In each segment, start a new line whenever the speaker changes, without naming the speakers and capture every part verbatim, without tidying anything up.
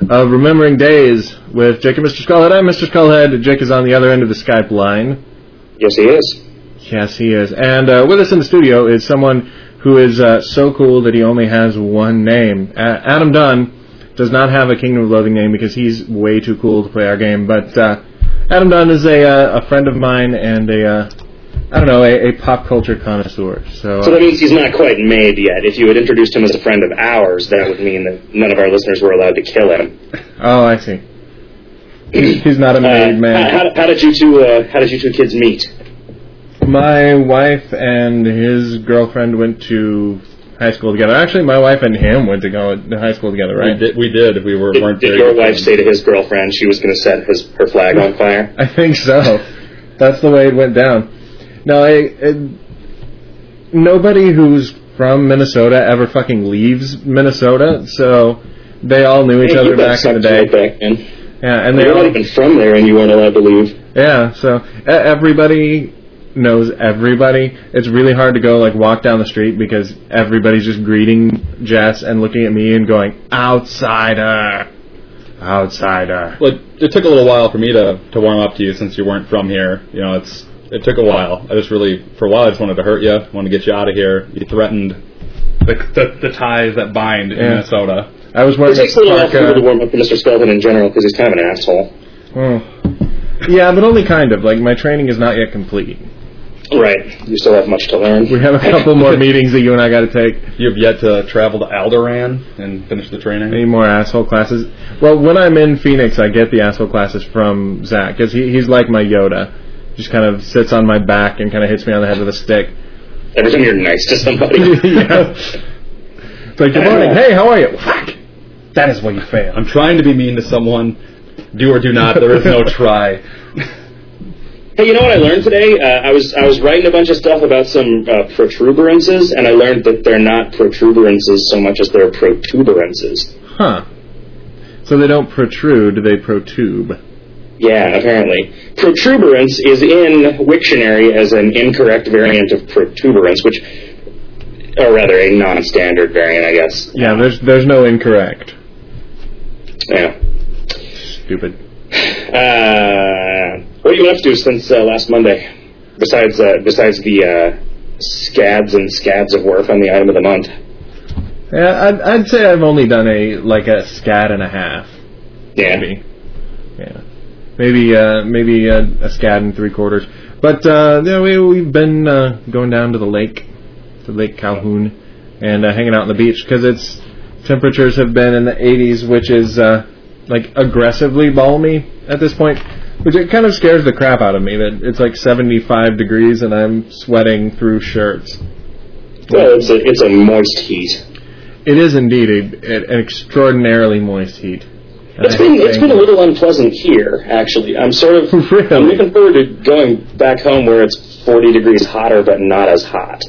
of Remembering Days with Jake and Mister Skullhead. I'm Mister Skullhead. Jake is on the other end of the Skype line.
Yes, he is.
Yes, he is. And uh, with us in the studio is someone who is uh, so cool that he only has one name. Uh, Adam Dunn does not have a Kingdom of Loathing name because he's way too cool to play our game. But uh, Adam Dunn is a, uh, a friend of mine and a... Uh, I don't know, a, a pop culture connoisseur. So,
so that means he's not quite made yet. If you had introduced him as a friend of ours, that would mean that none of our listeners were allowed to kill him.
Oh, I see. He's not a made
uh,
man.
How, how did you two? Uh, how did you two kids meet?
My wife and his girlfriend went to high school together. Actually, my wife and him went to go to high school together, right?
We did. We, did. we were,
did,
weren't
did
very
your
good
wife
friends.
say to his girlfriend she was going to set his her flag on fire?
I think so. That's the way it went down. No, I, it, nobody who's from Minnesota ever fucking leaves Minnesota, so they all knew each
hey,
other back in the day.
Back then.
Yeah, and they
You're
all,
not even from there, and you weren't allowed to leave.
Yeah, so everybody knows everybody. It's really hard to go like walk down the street because everybody's just greeting Jess and looking at me and going, "Outsider, outsider."
Well, it took a little while for me to, to warm up to you since you weren't from here. You know, it's it took a while. I just really, for a while, I just wanted to hurt you. Wanted to get you out of here. You threatened the the, the ties that bind in
yeah.
Minnesota.
I was wearing
it takes a little while for
parka.
me to warm up to Mister Skelton in general because he's kind of an asshole.
Oh. Yeah, but only kind of. Like, my training is not yet complete.
Right. You still have much to learn.
We have a couple more meetings that you and I got to take.
You have yet to travel to Alderaan and finish the training?
Any more asshole classes? Well, when I'm in Phoenix, I get the asshole classes from Zach, because he, he's like my Yoda. Just kind of sits on my back and kind of hits me on the head with a stick.
Every time you're nice to somebody.
Yeah. It's like, good morning. Hey, how are you? Fuck. That is where you fail.
I'm trying to be mean to someone. Do or do not. There is no try.
Hey, you know what I learned today? Uh, I was I was writing a bunch of stuff about some uh, protuberances, and I learned that they're not protuberances so much as they're protuberances.
Huh. So they don't protrude, they protube.
Yeah, apparently. Protuberance is in Wiktionary as an incorrect variant of protuberance, which, or rather, a non-standard variant, I guess.
Yeah, there's there's no incorrect.
Yeah.
Stupid.
Uh, what have you been up to since uh, last Monday? Besides uh, besides the uh, scads and scads of work on the item of the month.
Yeah, I'd, I'd say I've only done a like a scad and a half.
Yeah.
Maybe. Yeah. Maybe uh, maybe a, a scad and three quarters. But uh, yeah, we we've been uh, going down to the lake, to Lake Calhoun, and uh, hanging out on the beach because it's temperatures have been in the eighties, which is uh, like aggressively balmy at this point. Which it kind of scares the crap out of me that it's like seventy-five degrees and I'm sweating through shirts.
Well, it's a it's a moist heat.
It is indeed a, an extraordinarily moist heat.
It's been it's been a little unpleasant here, actually. I'm sort of
really?
I'm looking forward to going back home where it's forty degrees hotter but not as hot.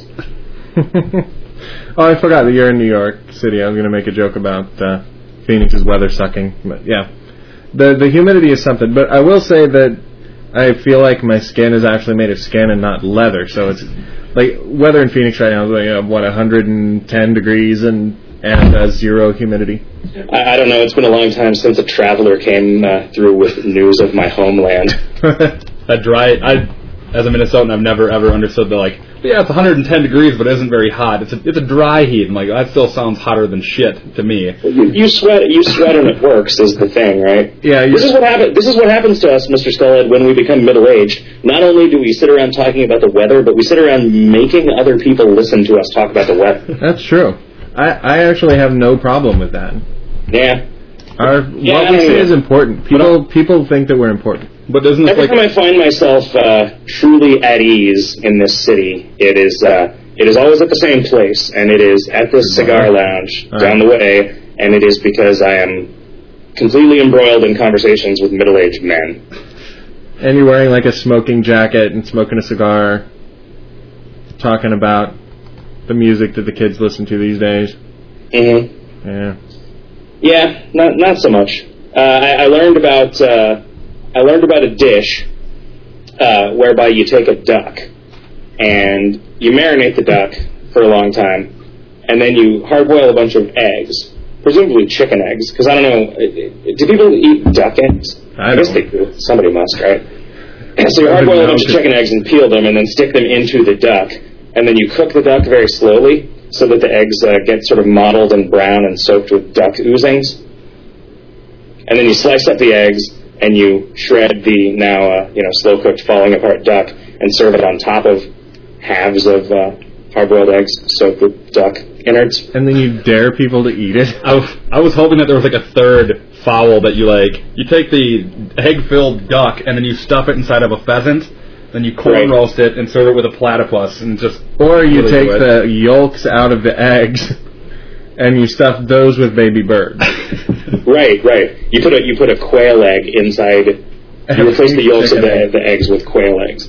Oh, I forgot that you're in New York City. I was going to make a joke about uh, Phoenix's weather sucking, but yeah. The the humidity is something, but I will say that I feel like my skin is actually made of skin and not leather. So it's like weather in Phoenix right now is like uh, what one hundred ten degrees and and uh, zero humidity.
I, I don't know. It's been a long time since a traveler came uh, through with news of my homeland.
That dry. I, as a Minnesotan, I've never ever understood the like. Yeah, it's one hundred ten degrees, but it isn't very hot. It's a it's a dry heat. I'm like, that still sounds hotter than shit to me.
You, you sweat, you sweat, and it works is the thing, right?
Yeah.
This is what happen. This is what happens to us, Mister Skullhead, when we become middle-aged. Not only do we sit around talking about the weather, but we sit around making other people listen to us talk about the weather.
That's true. I I actually have no problem with that.
Yeah.
Our
Yeah,
what we
I
say
know.
is important. People people think that we're important.
But doesn't it
Every
like
time I find myself uh, truly at ease in this city, it is uh, it is always at the same place, and it is at this cigar lounge
All
down
right.
the way, and it is because I am completely embroiled in conversations with middle-aged men.
And you're wearing like a smoking jacket and smoking a cigar, talking about the music that the kids listen to these days.
Mm-hmm.
Yeah.
Yeah, not not so much. Uh, I, I learned about uh, I learned about a dish uh, whereby you take a duck and you marinate the duck for a long time, and then you hard boil a bunch of eggs, presumably chicken eggs, because I don't know, do people eat duck eggs?
I,
I guess
don't.
they do. Somebody must, right? So you hard-boil a bunch of chicken eggs and peel them and then stick them into the duck, and then you cook the duck very slowly so that the eggs uh, get sort of mottled and brown and soaked with duck oozings. And then you slice up the eggs and you shred the now uh, you know slow-cooked, falling-apart duck and serve it on top of halves of uh, hard-boiled eggs soaked with duck innards.
And then you dare people to eat it?
I was, I was hoping that there was like a third fowl that you like. You take the egg-filled duck and then you stuff it inside of a pheasant. Then you corn
Right.
roast it and serve it with a platypus and just.
Or you
really
take
do it.
the yolks out of the eggs and you stuff those with baby birds.
Right, right. You put a you put a quail egg inside. You replace the yolks of the, the eggs with quail eggs.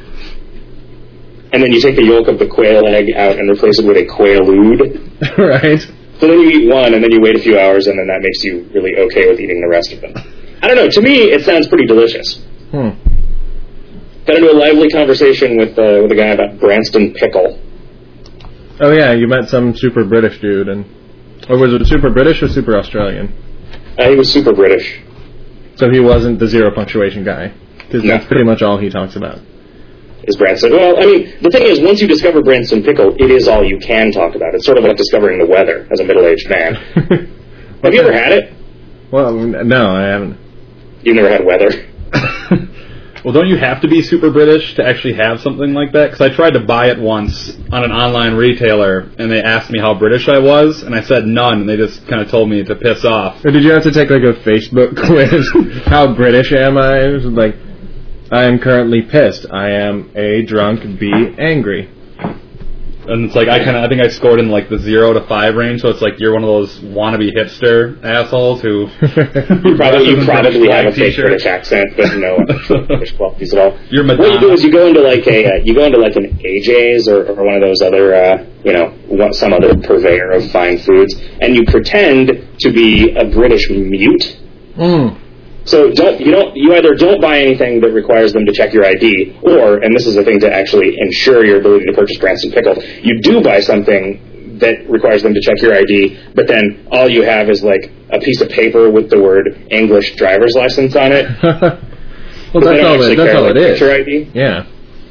And then you take the yolk of the quail egg out and replace it with a quaalude.
Right.
So then you eat one, and then you wait a few hours, and then that makes you really okay with eating the rest of them. I don't know. To me, it sounds pretty delicious.
Hmm.
Got into a lively conversation with uh, with a guy about Branston pickle.
Oh yeah, you met some super British dude, and or was it super British or super Australian?
Uh, he was super British.
So he wasn't the zero punctuation guy, because
No.
that's pretty much all he talks about.
Is Branston? Well, I mean, the thing is, once you discover Branston pickle, it is all you can talk about. It's sort of like discovering the weather as a middle-aged man. Have you ever had it?
Well, no, I haven't.
You've never had weather?
Well, don't you have to be super British to actually have something like that? Because I tried to buy it once on an online retailer, and they asked me how British I was, and I said none, and they just kind of told me to piss off.
Or did you have to take like a Facebook quiz? How British am I? It was like, I am currently pissed. I am A, drunk, B, angry.
And it's like, I kind of, I think I scored in like the zero to five range, so it's like you're one of those wannabe hipster assholes who...
You probably, you probably have a fake British accent, but no British qualities at all.
You're
What you do is you go into like a, uh, you go into like an A J's or, or one of those other, uh, you know, one, some other purveyor of fine foods, and you pretend to be a British mute.
Mm.
So don't you don't you either don't buy anything that requires them to check your I D, or, and this is the thing to actually ensure your ability to purchase Branston pickle, you do buy something that requires them to check your I D, but then all you have is like a piece of paper with the word English driver's license on it.
Well,
But they
that's
don't
all
actually
it, that's
care,
all
like,
it is.
picture I D.
Yeah.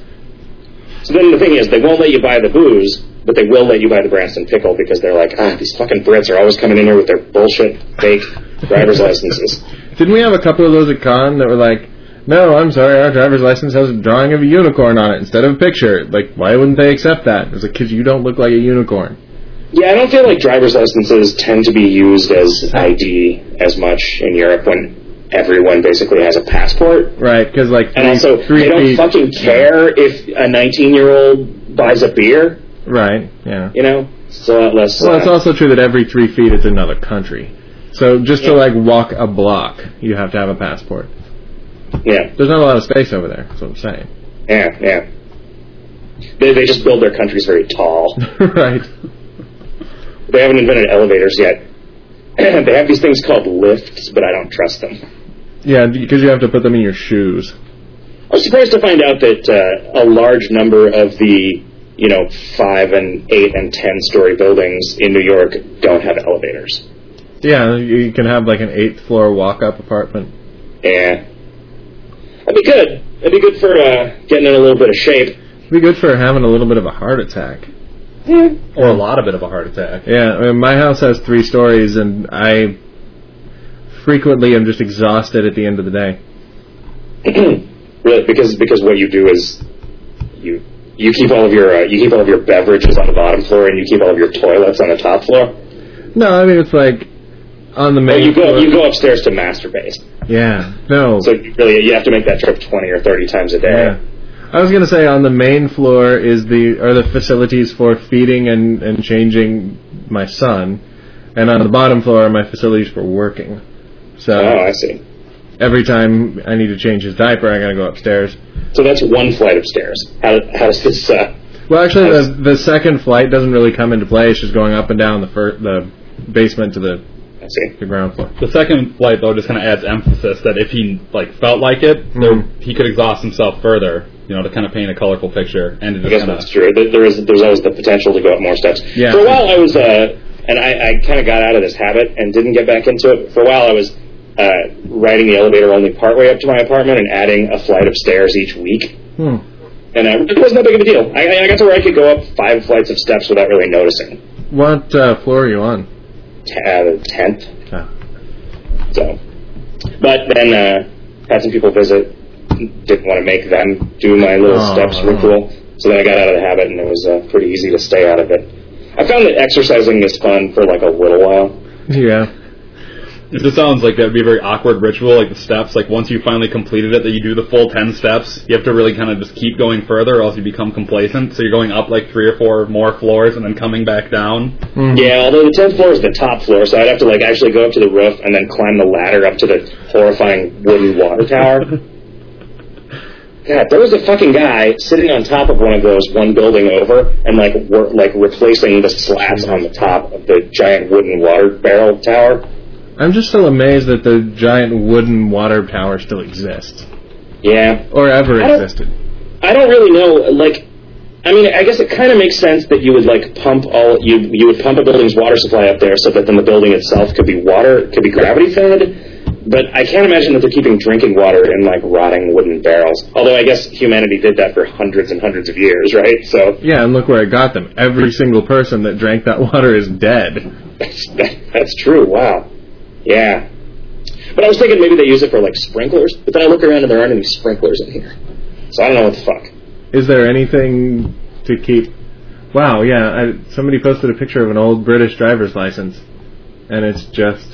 So then the thing is, they won't let you buy the booze, but they will let you buy the Branston pickle because they're like, ah, these fucking Brits are always coming in here with their bullshit fake driver's licenses.
Didn't we have a couple of those at Con that were like, no, I'm sorry, our driver's license has a drawing of a unicorn on it instead of a picture. Like, why wouldn't they accept that? It was like, because you don't look like a unicorn.
Yeah, I don't feel like driver's licenses tend to be used as I D as much in Europe when everyone basically has a passport.
Right, because like three,
And also,
three
they don't
feet,
fucking care if a nineteen-year-old buys a beer,
Right, yeah.
you know? It's a lot less...
Well,
uh,
it's also true that every three feet it's another country. So just to
Yeah.
like walk a block, you have to have a passport.
Yeah,
There's not a lot of space over there. That's what I'm saying.
yeah, yeah. They, they just build their countries very tall.
Right.
They haven't invented elevators yet. They have these things called lifts, but I don't trust them.
Yeah, because you have to put them in your shoes.
I was surprised to find out that uh, a large number of the, you know, five and eight and ten story buildings in New York don't have elevators.
Yeah, you can have like an eighth floor walk-up apartment.
Yeah. That'd be good. That'd be good for uh, getting in a little bit of shape.
It'd be good for having a little bit of a heart attack.
Yeah.
Or a lot of bit of a heart attack.
Yeah, I mean, my house has three stories, and I frequently am just exhausted at the end of the day.
Really, because because what you do is you you keep all of your uh, you keep all of your beverages on the bottom floor, and you keep all of your toilets on the top floor.
No, I mean, it's like on the main
Well, you go
floor.
you go upstairs to masturbate.
Yeah, no.
So you really you have to make that trip twenty or thirty times a day.
Yeah. I was gonna say on the main floor is the are the facilities for feeding and, and changing my son, and on the bottom floor are my facilities for working. So
Oh, I see.
every time I need to change his diaper, I gotta go upstairs.
So that's one flight of stairs. How how does this? Uh,
Well, actually,
Nice.
the the second flight doesn't really come into play. It's just going up and down the fir- the basement to the,
I see.
the ground floor.
The second flight, though, just kind of adds emphasis that if he like felt like it, there,
Mhm.
he could exhaust himself further, you know, to kind of paint a colorful picture and to
I
just
guess
kind
that's
of.
true. There there is there's always the potential to go up more steps.
Yeah.
For a while, I was uh, and I, I kind of got out of this habit and didn't get back into it. For a while, I was uh, riding the elevator only partway up to my apartment and adding a flight of stairs each week.
Hmm.
And uh, it wasn't that big of a deal. I, I got to where I could go up five flights of steps without really noticing.
What uh, floor are you on?
Uh, the tenth.
Oh.
So, but then uh, had some people visit. Didn't want to make them do my little
oh,
steps
oh.
ritual. So then I got out of the habit, and it was uh, pretty easy to stay out of it. I found that exercising is fun for like a little while.
Yeah.
It just sounds like that would be a very awkward ritual, like the steps. Like once you finally completed it, that you do the full ten steps, you have to really kind of just keep going further, or else you become complacent. So you're going up like three or four more floors and then coming back down.
Mm-hmm.
Yeah, although the tenth floor is the top floor, so I'd have to like actually go up to the roof and then climb the ladder up to the horrifying wooden water tower. God, there was a fucking guy sitting on top of one of those one building over and like wor- like replacing the slats on the top of the giant wooden water barrel tower.
I'm just still amazed that the giant wooden water tower still exists.
Yeah.
Or ever
I
existed.
I don't really know, like, I mean, I guess it kind of makes sense that you would, like, pump all, you you would pump a building's water supply up there so that then the building itself could be water, could be gravity fed. But I can't imagine that they're keeping drinking water in, like, rotting wooden barrels. Although I guess humanity did that for hundreds and hundreds of years, right? So
yeah, and look where it got them. Every single person that drank that water is dead.
That's, that, that's true, wow. Yeah. But I was thinking maybe they use it for, like, sprinklers, but then I look around and there aren't any sprinklers in here. So I don't know what the fuck.
Is there anything to keep... Wow, yeah, I, somebody posted a picture of an old British driver's license, and it's just...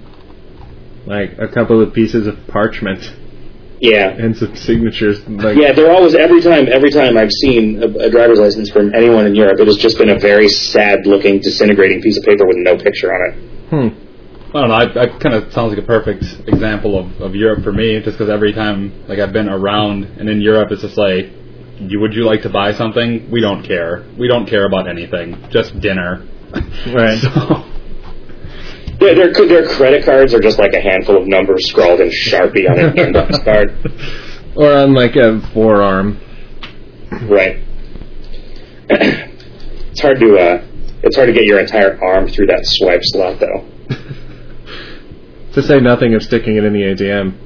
like a couple of pieces of parchment.
Yeah.
And some signatures. Like,
yeah, they're always, every time, every time I've seen a, a driver's license from anyone in Europe, it has just been a very sad-looking, disintegrating piece of paper with no picture on it.
Hmm.
I don't know, I, I kind of sounds like a perfect example of, of Europe for me, just because every time, like, I've been around, and in Europe, it's just like, you, would you like to buy something? We don't care. We don't care about anything. Just dinner.
Right.
So... Yeah, their, their credit cards are just like a handful of numbers scrawled in Sharpie on an index card.
Or on like a forearm.
Right. It's hard to uh, it's hard to get your entire arm through that swipe slot, though.
To say nothing of sticking it in the A T M.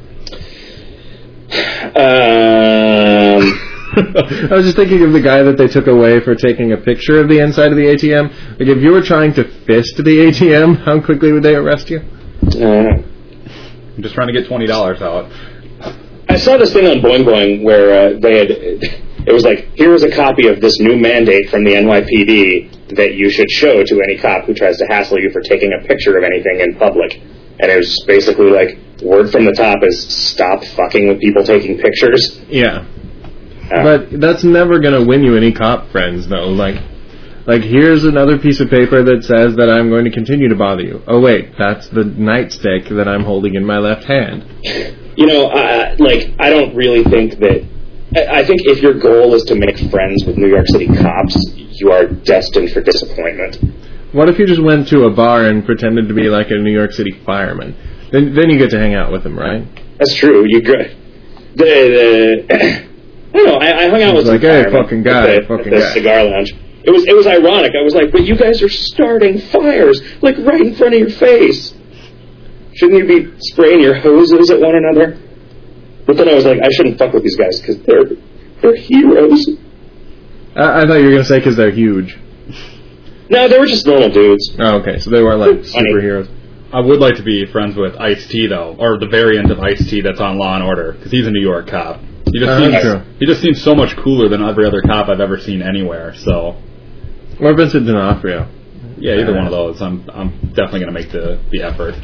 Um...
I was just thinking of the guy that they took away for taking a picture of the inside of the A T M. Like, if you were trying to fist the A T M, how quickly would they arrest you?
Uh,
I'm just trying to get twenty dollars out.
I saw this thing on Boing Boing where uh, they had... It was like, here is a copy of this new mandate from the N Y P D that you should show to any cop who tries to hassle you for taking a picture of anything in public. And it was basically like, word from the top is, stop fucking with people taking pictures.
Yeah.
Uh,
But that's never going to win you any cop friends, though. Like, like, here's another piece of paper that says that I'm going to continue to bother you. Oh, wait, that's the nightstick that I'm holding in my left hand.
You know, uh, like, I don't really think that... I, I think if your goal is to make friends with New York City cops, you are destined for disappointment.
What if you just went to a bar and pretended to be like a New York City fireman? Then then you get to hang out with them, right?
That's true. You go... The... the I don't know, I, I hung out with
like,
some
hey,
firemen
fucking guy,
at the,
fucking
at the
guy.
cigar lounge. It was it was ironic. I was like, but you guys are starting fires, like right in front of your face. Shouldn't you be spraying your hoses at one another? But then I was like, I shouldn't fuck with these guys because they're they're heroes.
I, I thought you were going to say because they're huge.
No, they were just normal dudes.
Oh, okay, so they weren't like
Funny.
superheroes.
I would like to be friends with Ice-T, though, or the variant of Ice-T that's on Law and Order, because he's a New York cop. He just,
Uh,
seems,
that's true.
he just seems so much cooler than every other cop I've ever seen anywhere, so...
Or Vincent D'Onofrio.
Yeah, either
Uh,
one of those. I'm I'm definitely going to make the, the effort.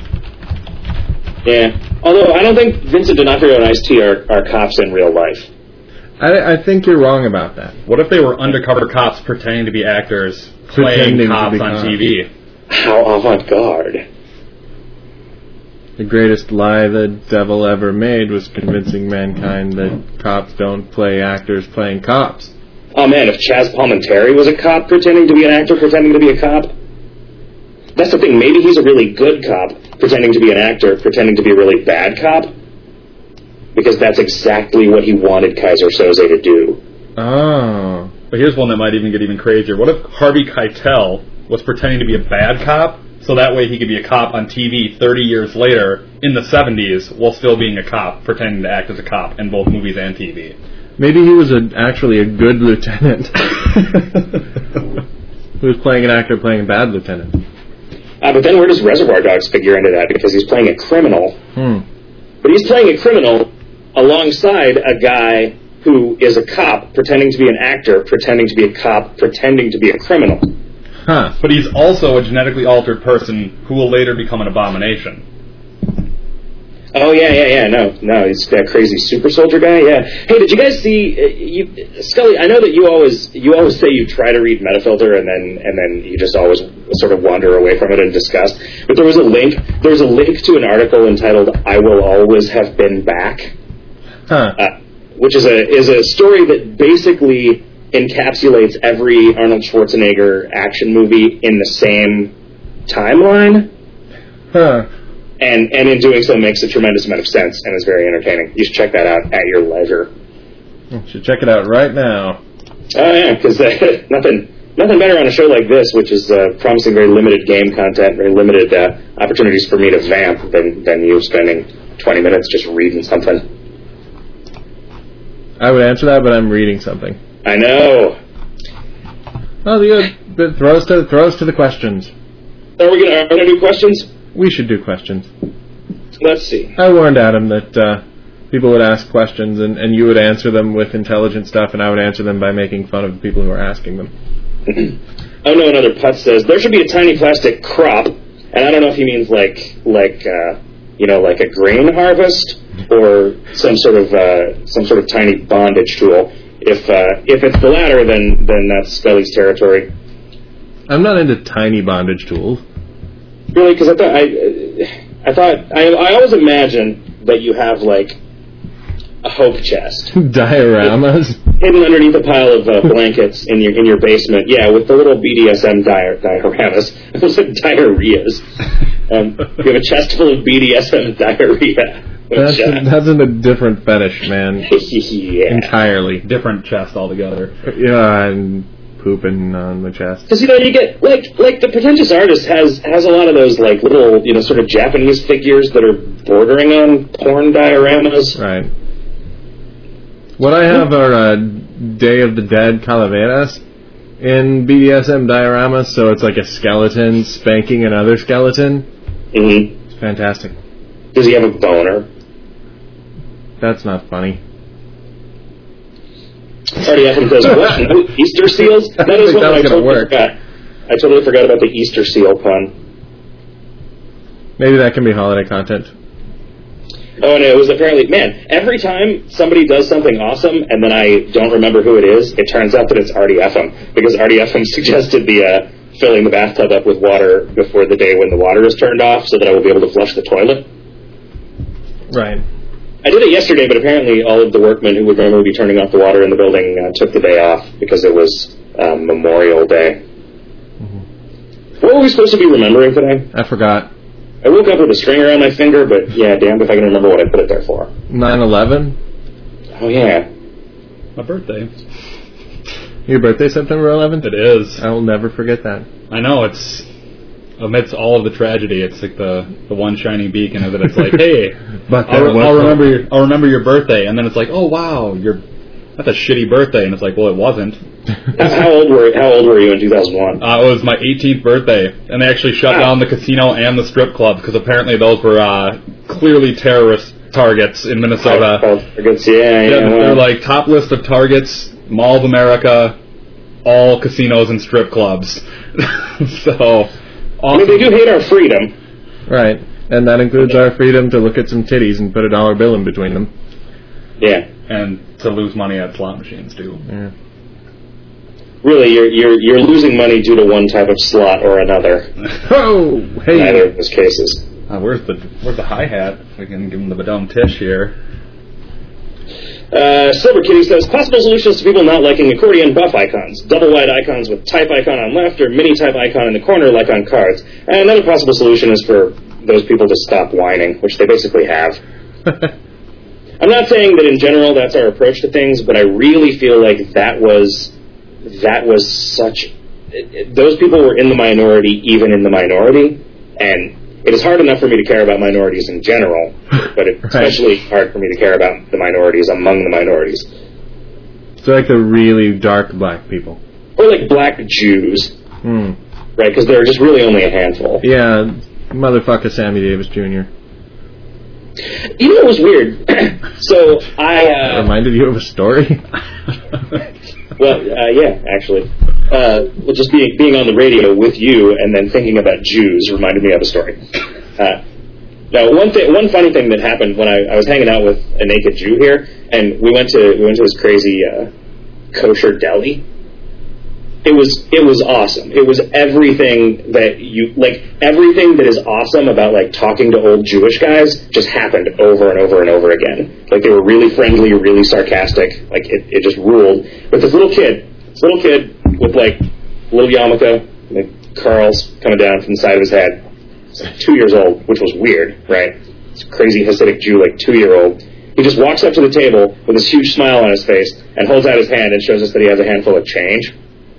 Yeah. Although I don't think Vincent D'Onofrio and Ice-T are, are cops in real life.
I, I think you're wrong about that.
What if they were undercover cops pretending to be actors,
Pretending
playing
to
cops
be
on
cops.
T V?
How avant-garde.
The greatest lie the devil ever made was convincing mankind that cops don't play actors playing cops.
Oh man, if Chaz Palminteri was a cop pretending to be an actor pretending to be a cop, that's the thing, maybe he's a really good cop pretending to be an actor pretending to be a really bad cop, because that's exactly what he wanted Kaiser Soze to do.
Oh.
But here's one that might even get even crazier. What if Harvey Keitel was pretending to be a bad cop, so that way he could be a cop on T V thirty years later in the seventies while still being a cop, pretending to act as a cop in both movies and T V.
Maybe he was a, actually a good lieutenant. He was playing an actor playing a bad lieutenant.
Uh, but then where does Reservoir Dogs figure into that? Because he's playing a criminal.
Hmm.
But he's playing a criminal alongside a guy who is a cop pretending to be an actor, pretending to be a cop, pretending to be a criminal.
Huh.
But he's also a genetically altered person who will later become an abomination.
Oh, yeah, yeah, yeah, no, no, he's that crazy super soldier guy, yeah. Hey, did you guys see, uh, you, Scully, I know that you always you always say you try to read Metafilter and then and then you just always sort of wander away from it in disgust, but there was a link, there was a link to an article entitled, I Will Always Have Been Back,
Huh.
uh, which is a is a story that basically encapsulates every Arnold Schwarzenegger action movie in the same timeline.
Huh.
And and in doing so makes a tremendous amount of sense and is very entertaining. You should check that out at your leisure.
You should check it out right now.
Oh yeah, because uh, nothing nothing better on a show like this, which is uh, promising very limited game content, very limited uh, opportunities for me to vamp, than than you spending twenty minutes just reading something.
I would answer that, but I'm reading something.
I know.
Oh, good. But throw us to throw us to the questions.
Are we gonna are we gonna do questions?
We should do questions.
Let's see.
I warned Adam that uh, people would ask questions, and, and you would answer them with intelligent stuff, and I would answer them by making fun of the people who are asking them.
Oh no, another Putz says there should be a tiny plastic crop, and I don't know if he means like like uh, you know like a grain harvest or some sort of uh, some sort of tiny bondage tool. If uh, if it's the latter, then then that's Scully's territory.
I'm not into tiny bondage tools.
Really, because I thought I I thought I I always imagine that you have like a hope chest
Dioramas.
hidden underneath a pile of uh, blankets in your in your basement. Yeah, with the little B D S M di- dioramas. I was like diarrheas. Um, you have a chest full of B D S M diarrhea.
That's,
Which, uh,
that's in a different fetish, man.
yeah.
Entirely.
Different chest altogether.
Yeah, and pooping on the chest.
Because, you know, you get, like, like the Pretentious Artist has, has a lot of those, like, little, you know, sort of Japanese figures that are bordering on porn dioramas.
Right. What I have are uh, Day of the Dead calaveras in B D S M dioramas, so it's like a skeleton spanking another skeleton.
Mm-hmm.
It's fantastic.
Does he have a boner?
That's not funny.
Already asked him, what? No Easter seals?
I
That is
think
what
that was
I
gonna
totally
work.
forgot. I totally forgot about the Easter seal pun.
Maybe that can be holiday content.
Oh, and it was apparently, man, every time somebody does something awesome and then I don't remember who it is, it turns out that it's Artie Epham. Because Artie Epham suggested the uh, filling the bathtub up with water before the day when the water is turned off so that I will be able to flush the toilet.
Right.
I did it yesterday, but apparently all of the workmen who would normally be turning off the water in the building uh, took the day off because it was um, Memorial Day.
Mm-hmm.
What were we supposed to be remembering today?
I forgot.
I woke up with a string around my finger, but yeah, damned if I can remember what I put it there for.
nine eleven?
Oh, yeah.
My birthday.
Your birthday, September eleventh?
It is.
I will never forget that.
I know, it's... Amidst all of the tragedy, it's like the, the one shining beacon of it. It's like, hey,
But
I'll,
there was
I'll
hope.
remember your I'll remember your birthday, and then it's like, oh wow, you're that's a shitty birthday, and it's like, well, it wasn't.
How, how old were How old were you in two thousand one?
Uh, it was my eighteenth birthday, and they actually shut
Wow.
down the casino and the strip club because apparently those were uh, clearly terrorist targets in Minnesota.
Oh, targets, yeah, yeah.
Yeah,
well,
they're like top list of targets: Mall of America, all casinos and strip clubs. So.
I mean, they do hate our freedom.
Right. And that includes our freedom to look at some titties and put a dollar bill in between them.
Yeah.
And to lose money at slot machines, too.
Yeah.
Really, you're you're you're losing money due to one type of slot or another.
Oh, hey.
Neither of those cases.
Uh, where's the where's the hi-hat? We can give him the badum tish here.
Uh, Silver Kitty says, possible solutions to people not liking accordion buff icons. Double wide icons with type icon on left or mini type icon in the corner like on cards. And another possible solution is for those people to stop whining, which they basically have. I'm not saying that in general that's our approach to things, but I really feel like that was that was such it, it, those people were in the minority, even in the minority, and it is hard enough for me to care about minorities in general, but it's right. especially hard for me to care about the minorities among the minorities.
So like the really dark black people?
Or like black Jews.
Hmm.
Right, because there are just really only a handful.
Yeah, motherfucker Sammy Davis Junior
You know what was weird? so I... Uh,
that reminded you of a story?
well, uh, yeah, actually. Uh, well, just being being on the radio with you and then thinking about Jews reminded me of a story. Uh, now, one thing, one funny thing that happened when I, I was hanging out with a naked Jew here, and we went to we went to this crazy uh, kosher deli. It was it was awesome. It was everything that you like. Everything that is awesome about like talking to old Jewish guys just happened over and over and over again. Like they were really friendly, really sarcastic. Like it, it just ruled. But this little kid, this little kid with like little yarmulke, like curls coming down from the side of his head. He's like two years old, which was weird, right? This crazy Hasidic Jew, like two year old. He just walks up to the table with this huge smile on his face and holds out his hand and shows us that he has a handful of change.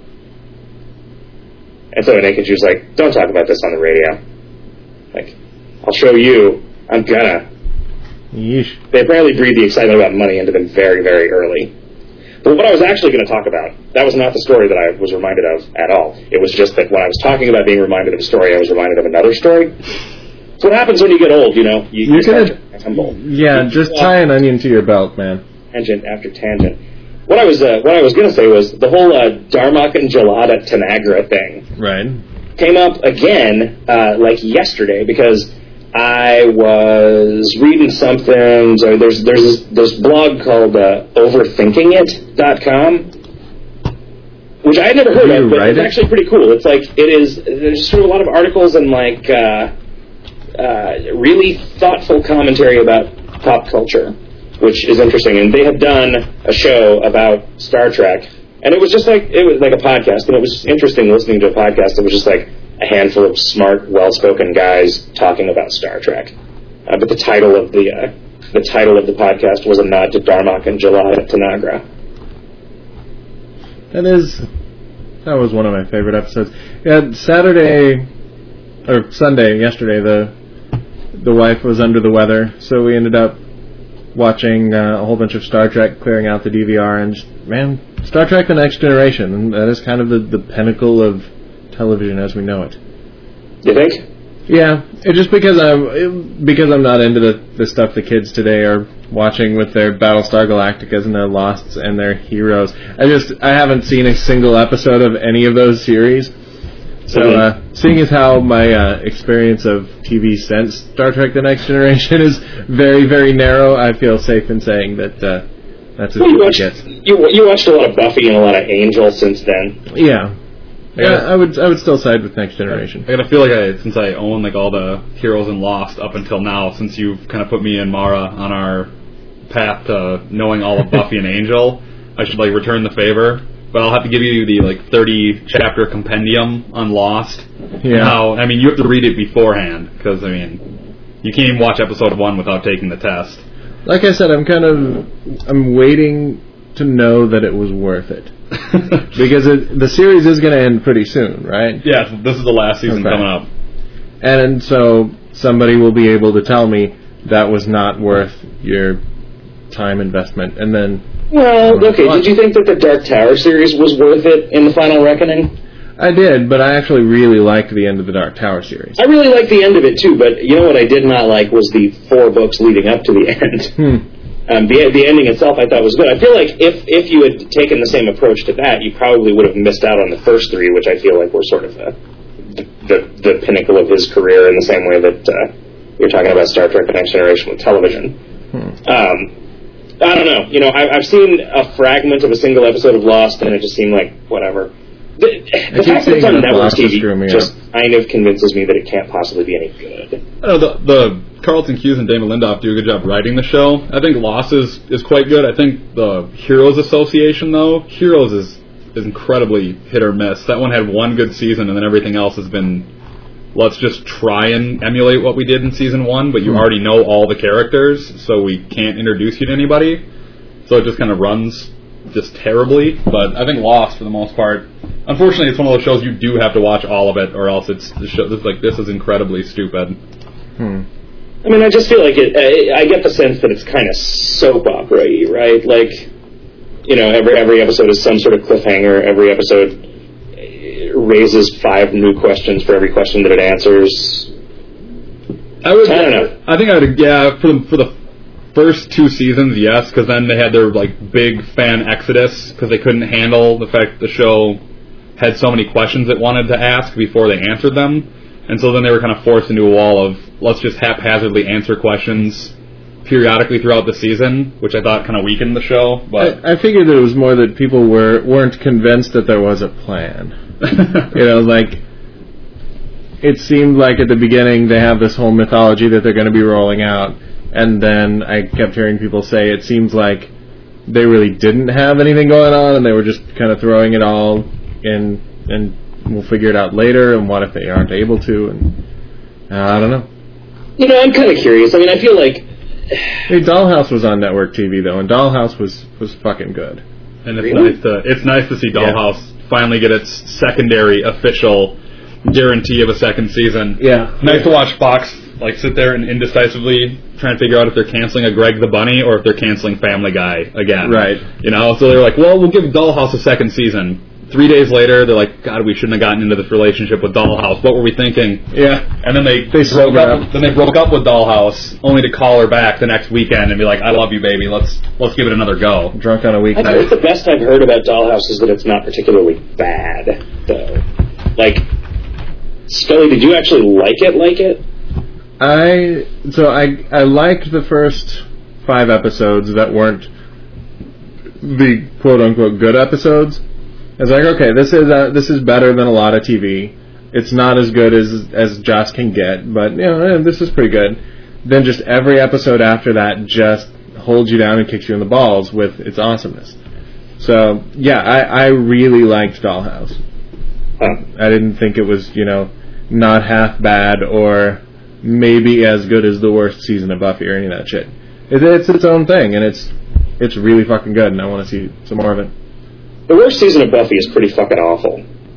And so a naked Jew's like, don't talk about this on the radio. Like, I'll show you. I'm gonna.
Yeesh.
They apparently breathe the excitement about money into them very, very early. But what I was actually going to talk about, that was not the story that I was reminded of at all. It was just that when I was talking about being reminded of a story, I was reminded of another story. So what happens when you get old, you know? You,
You're
you
gonna,
tumble.
Yeah, you, just tie an onion to your belt, man.
Tangent after tangent. What I was uh, what I was going to say was the whole uh, Darmok and Jalada Tanagra thing.
Right.
Came up again uh, like yesterday because I was reading something. So there's there's this, this blog called uh, overthinking it dot com, which I had never heard of, but it's it? actually pretty cool. It's like it is. There's sort of a lot of articles and like uh, uh, really thoughtful commentary about pop culture, which is interesting. And they had done a show about Star Trek, and it was just like it was like a podcast, and it was interesting listening to a podcast that was just like a handful of smart, well-spoken guys talking about Star Trek. Uh, but the title of the uh, the title of the podcast was a nod to Darmok and Jalada Tanagra.
That is, that was one of my favorite episodes. Yeah, Saturday or Sunday yesterday, the the wife was under the weather, so we ended up watching uh, a whole bunch of Star Trek, clearing out the D V R, and just, man, Star Trek: The Next Generation, and that is kind of the, the pinnacle of television as we know it.
You think?
Yeah, it, just because I'm it, because I'm not into the, the stuff the kids today are watching with their Battlestar Galacticas and their Losts and their Heroes. I just I haven't seen a single episode of any of those series. So, mm-hmm. uh, seeing as how my uh, experience of T V since Star Trek: The Next Generation is very, very narrow, I feel safe in saying that uh, that's as
well,
good
as
it gets.
You, you watched a lot of Buffy and a lot of Angel since then.
Yeah. Yeah, I would I would still side with Next Generation.
I gotta feel like I, since I own like all the Heroes and Lost up until now, since you've kind of put me and Mara on our path to knowing all of Buffy and Angel, I should like return the favor. But I'll have to give you the like thirty chapter compendium on Lost.
Yeah.
How I mean you have to read it beforehand because I mean you can't even watch episode one without taking the test.
Like I said, I'm kind of I'm waiting to know that it was worth it. Because it, the series is going to end pretty soon, right?
Yeah, this is the last season okay. coming up.
And, and so somebody will be able to tell me that was not worth your time investment. And then...
Well, okay, did you think that the Dark Tower series was worth it in the Final Reckoning?
I did, but I actually really liked the end of the Dark Tower series.
I really liked the end of it, too, but you know what I did not like was the four books leading up to the end.
Hmm.
Um, the the ending itself I thought was good. I feel like if, if you had taken the same approach to that, you probably would have missed out on the first three, which I feel like were sort of the the, the pinnacle of his career in the same way that uh, you're talking about Star Trek: The Next Generation with television.
Hmm.
Um, I don't know. You know, I, I've seen a fragment of a single episode of Lost, and it just seemed like whatever. The, the fact that it's on network T V just kind of convinces me that it can't possibly be any good.
I know the, the Carlton Cuse and Damon Lindelof do a good job writing the show. I think Lost is, is quite good. I think the Heroes Association, though, Heroes is, is incredibly hit or miss. That one had one good season, and then everything else has been, let's just try and emulate what we did in season one, but you mm. already know all the characters, so we can't introduce you to anybody. So it just kind of runs just terribly. But I think Lost, for the most part, unfortunately, it's one of those shows you do have to watch all of it, or else it's the show. It's like this is incredibly stupid.
Hmm.
I mean, I just feel like it. I, I get the sense that it's kind of soap opera-y, right? Like, you know, every every episode is some sort of cliffhanger. Every episode raises five new questions for every question that it answers.
I would.
I don't know.
I think I would. Yeah, for the for the first two seasons, yes, because then they had their like big fan exodus because they couldn't handle the fact the show had so many questions it wanted to ask before they answered them. And so then they were kind of forced into a wall of, let's just haphazardly answer questions periodically throughout the season, which I thought kind of weakened the show. But
I, I figured it was more that people were, weren't convinced that there was a plan. You know, like, it seemed like at the beginning they have this whole mythology that they're going to be rolling out, and then I kept hearing people say it seems like they really didn't have anything going on, and they were just kind of throwing it all in, and we'll figure it out later, and what if they aren't able to, and uh, I don't know.
You know, I'm kind of curious. I mean, I feel like...
I mean, Dollhouse was on network T V, though, and Dollhouse was, was fucking good.
And it's
Really?
nice to it's nice to see Dollhouse yeah. finally get its secondary official guarantee of a second season.
Yeah.
Nice to watch Fox like sit there and indecisively try and figure out if they're canceling a Greg the Bunny or if they're canceling Family Guy again.
Right.
You know, so they're like, well, we'll give Dollhouse a second season. Three days later, they're like, God, we shouldn't have gotten into this relationship with Dollhouse. What were we thinking?
Yeah.
And then they,
They
broke
up.
up. Then they broke up with Dollhouse, only to call her back the next weekend and be like, I love you, baby. Let's let's give it another go.
Drunk on a
I think
weeknight.
the best I've heard about Dollhouse is that it's not particularly bad, though. Like, Scully, did you actually like it, like it?
I so I I liked the first five episodes that weren't the quote unquote good episodes. I was like, okay, this is uh, this is better than a lot of T V. It's not as good as as Joss can get, but you know, eh, this is pretty good. Then just every episode after that just holds you down and kicks you in the balls with its awesomeness. So yeah, I, I really liked Dollhouse.
Huh.
I didn't think it was, you know, not half bad or maybe as good as the worst season of Buffy or any of that shit. It, it's its own thing, and it's it's really fucking good, and I want to see some more of it.
The worst season of Buffy is pretty fucking awful.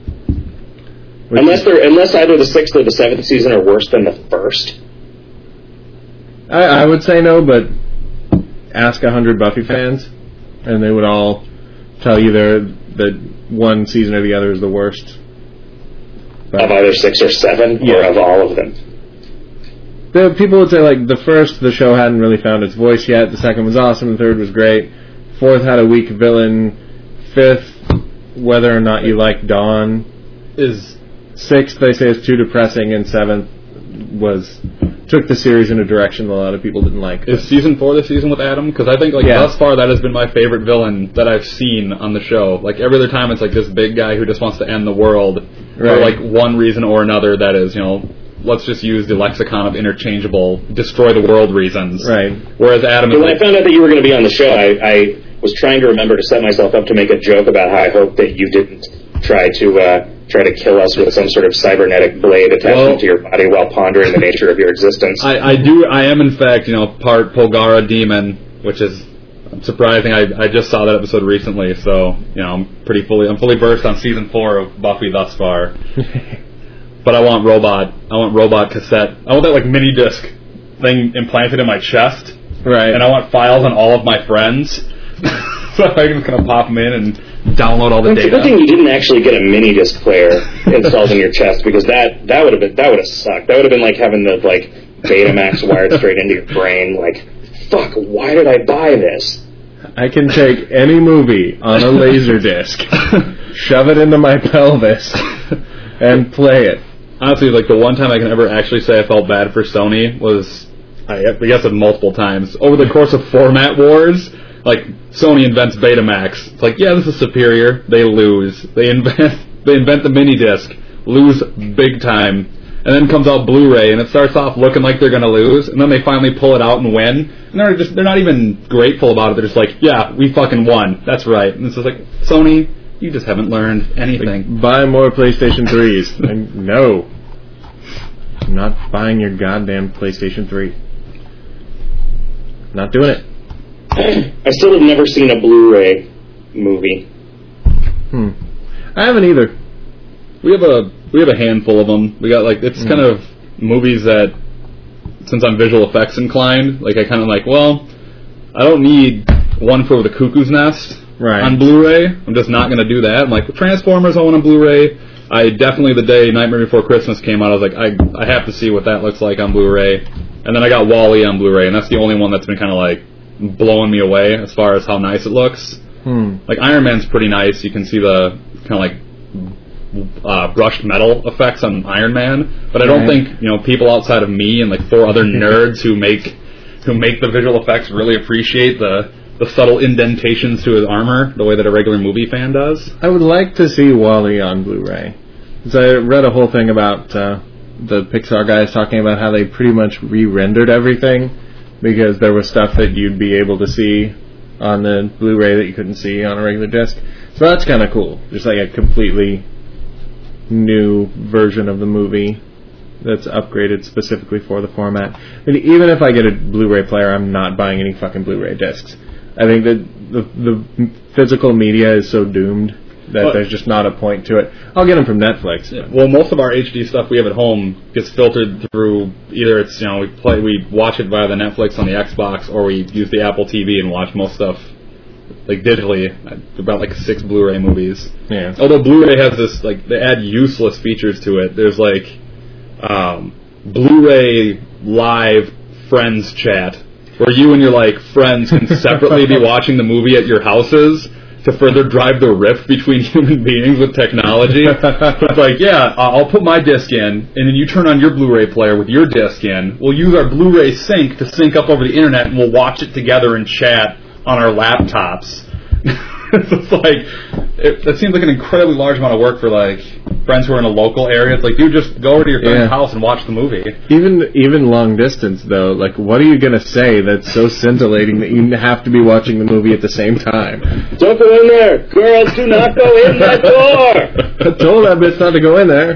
Which
unless they're unless either the sixth or the seventh season are worse than the first.
I, I would say no, but ask a hundred Buffy fans, and they would all tell you they're, that one season or the other is the worst. But
of either six or seven,
yeah.
or of all of them.
The people would say, like, the first, the show hadn't really found its voice yet. The second was awesome. The third was great. Fourth had a weak villain. Fifth, whether or not you like Dawn, is sixth. They say is too depressing, and seventh was took the series in a direction that a lot of people didn't like.
Is season four the season with Adam? Because I think like
yeah.
thus far that has been my favorite villain that I've seen on the show. Like every other time, it's like this big guy who just wants to end the world
right.
for like one reason or another. That is, you know. Let's just use the lexicon of interchangeable, destroy the world reasons.
Right.
Whereas Adam is
When
like,
I found out that you were going to be on the show, I, I was trying to remember to set myself up to make a joke about how I hope that you didn't try to uh, try to kill us with some sort of cybernetic blade attached
well,
to your body while pondering the nature of your existence.
I, I do. I am in fact, you know, part Polgara demon, which is surprising. I I just saw that episode recently, so you know, I'm pretty fully I'm fully versed on season four of Buffy thus far. But I want robot. I want robot cassette. I want that like mini disc thing implanted in my chest.
Right.
And I want files on all of my friends, so I can just kind of pop them in and download all the
It's a
data.
good thing you didn't actually get a mini disc player installed in your chest, because that that would have been that would have sucked. That would have been like having the like Betamax wired straight into your brain. Like, fuck, why did I buy this?
I can take any movie on a laser disc, shove it into my pelvis, and play it.
Honestly, like the one time I can ever actually say I felt bad for Sony was, I guess it multiple times, over the course of format wars. Like Sony invents Betamax. It's like, yeah, this is superior. They lose. They invent they invent the mini disc, lose big time, and then comes out Blu-ray, and it starts off looking like they're gonna lose, and then they finally pull it out and win. And they're just they're not even grateful about it. They're just like, yeah, we fucking won. That's right. And it's just like, Sony, you just haven't learned anything.
Like, buy more PlayStation threes. Like, no. I'm not buying your goddamn PlayStation three. Not doing it.
I still have never seen a Blu-ray movie.
Hmm. I haven't either.
We have a we have a handful of them. We got like it's mm. kind of movies that, since I'm visual effects inclined, like I kind of like, well, I don't need One Flew Over the Cuckoo's Nest
right.
on Blu-ray. I'm just not going to do that. I'm like, Transformers I want on Blu-ray. I definitely, the day Nightmare Before Christmas came out, I was like, I I have to see what that looks like on Blu-ray. And then I got WALL-E on Blu-ray, and that's the only one that's been kind of like blowing me away as far as how nice it looks.
Hmm.
Like Iron Man's pretty nice. You can see the kind of like uh, brushed metal effects on Iron Man, but I don't
right.
think you know people outside of me and like four other nerds who make who make the visual effects really appreciate the the subtle indentations to his armor the way that a regular movie fan does.
I would like to see WALL-E on Blu-ray. Because I read a whole thing about uh, the Pixar guys talking about how they pretty much re-rendered everything because there was stuff that you'd be able to see on the Blu-ray that you couldn't see on a regular disc. So that's kind of cool. Just like a completely new version of the movie that's upgraded specifically for the format. I mean, even if I get a Blu-ray player, I'm not buying any fucking Blu-ray discs. I think that the the physical media is so doomed that well, there's just not a point to it. I'll get them from Netflix.
Yeah. Well, most of our H D stuff we have at home gets filtered through either it's you know we play we watch it via the Netflix on the Xbox, or we use the Apple T V and watch most stuff like digitally. About like six Blu-ray movies.
Yeah.
Although Blu-ray has this like they add useless features to it. There's like um, Blu-ray live friends chat, where you and your like friends can separately be watching the movie at your houses to further drive the rift between human beings with technology. It's like, yeah, I'll put my disc in, and then you turn on your Blu-ray player with your disc in. We'll use our Blu-ray sync to sync up over the internet, and we'll watch it together and chat on our laptops. It's just like, it, that seems like an incredibly large amount of work for like friends who are in a local area. It's like, dude, just go over to your friend's
yeah.
house and watch the movie.
Even even long distance though, like what are you gonna say that's so scintillating that you have to be watching the movie at the same time?
Don't go in there, girls! Do not go in that door.
I told that bitch not to go in there.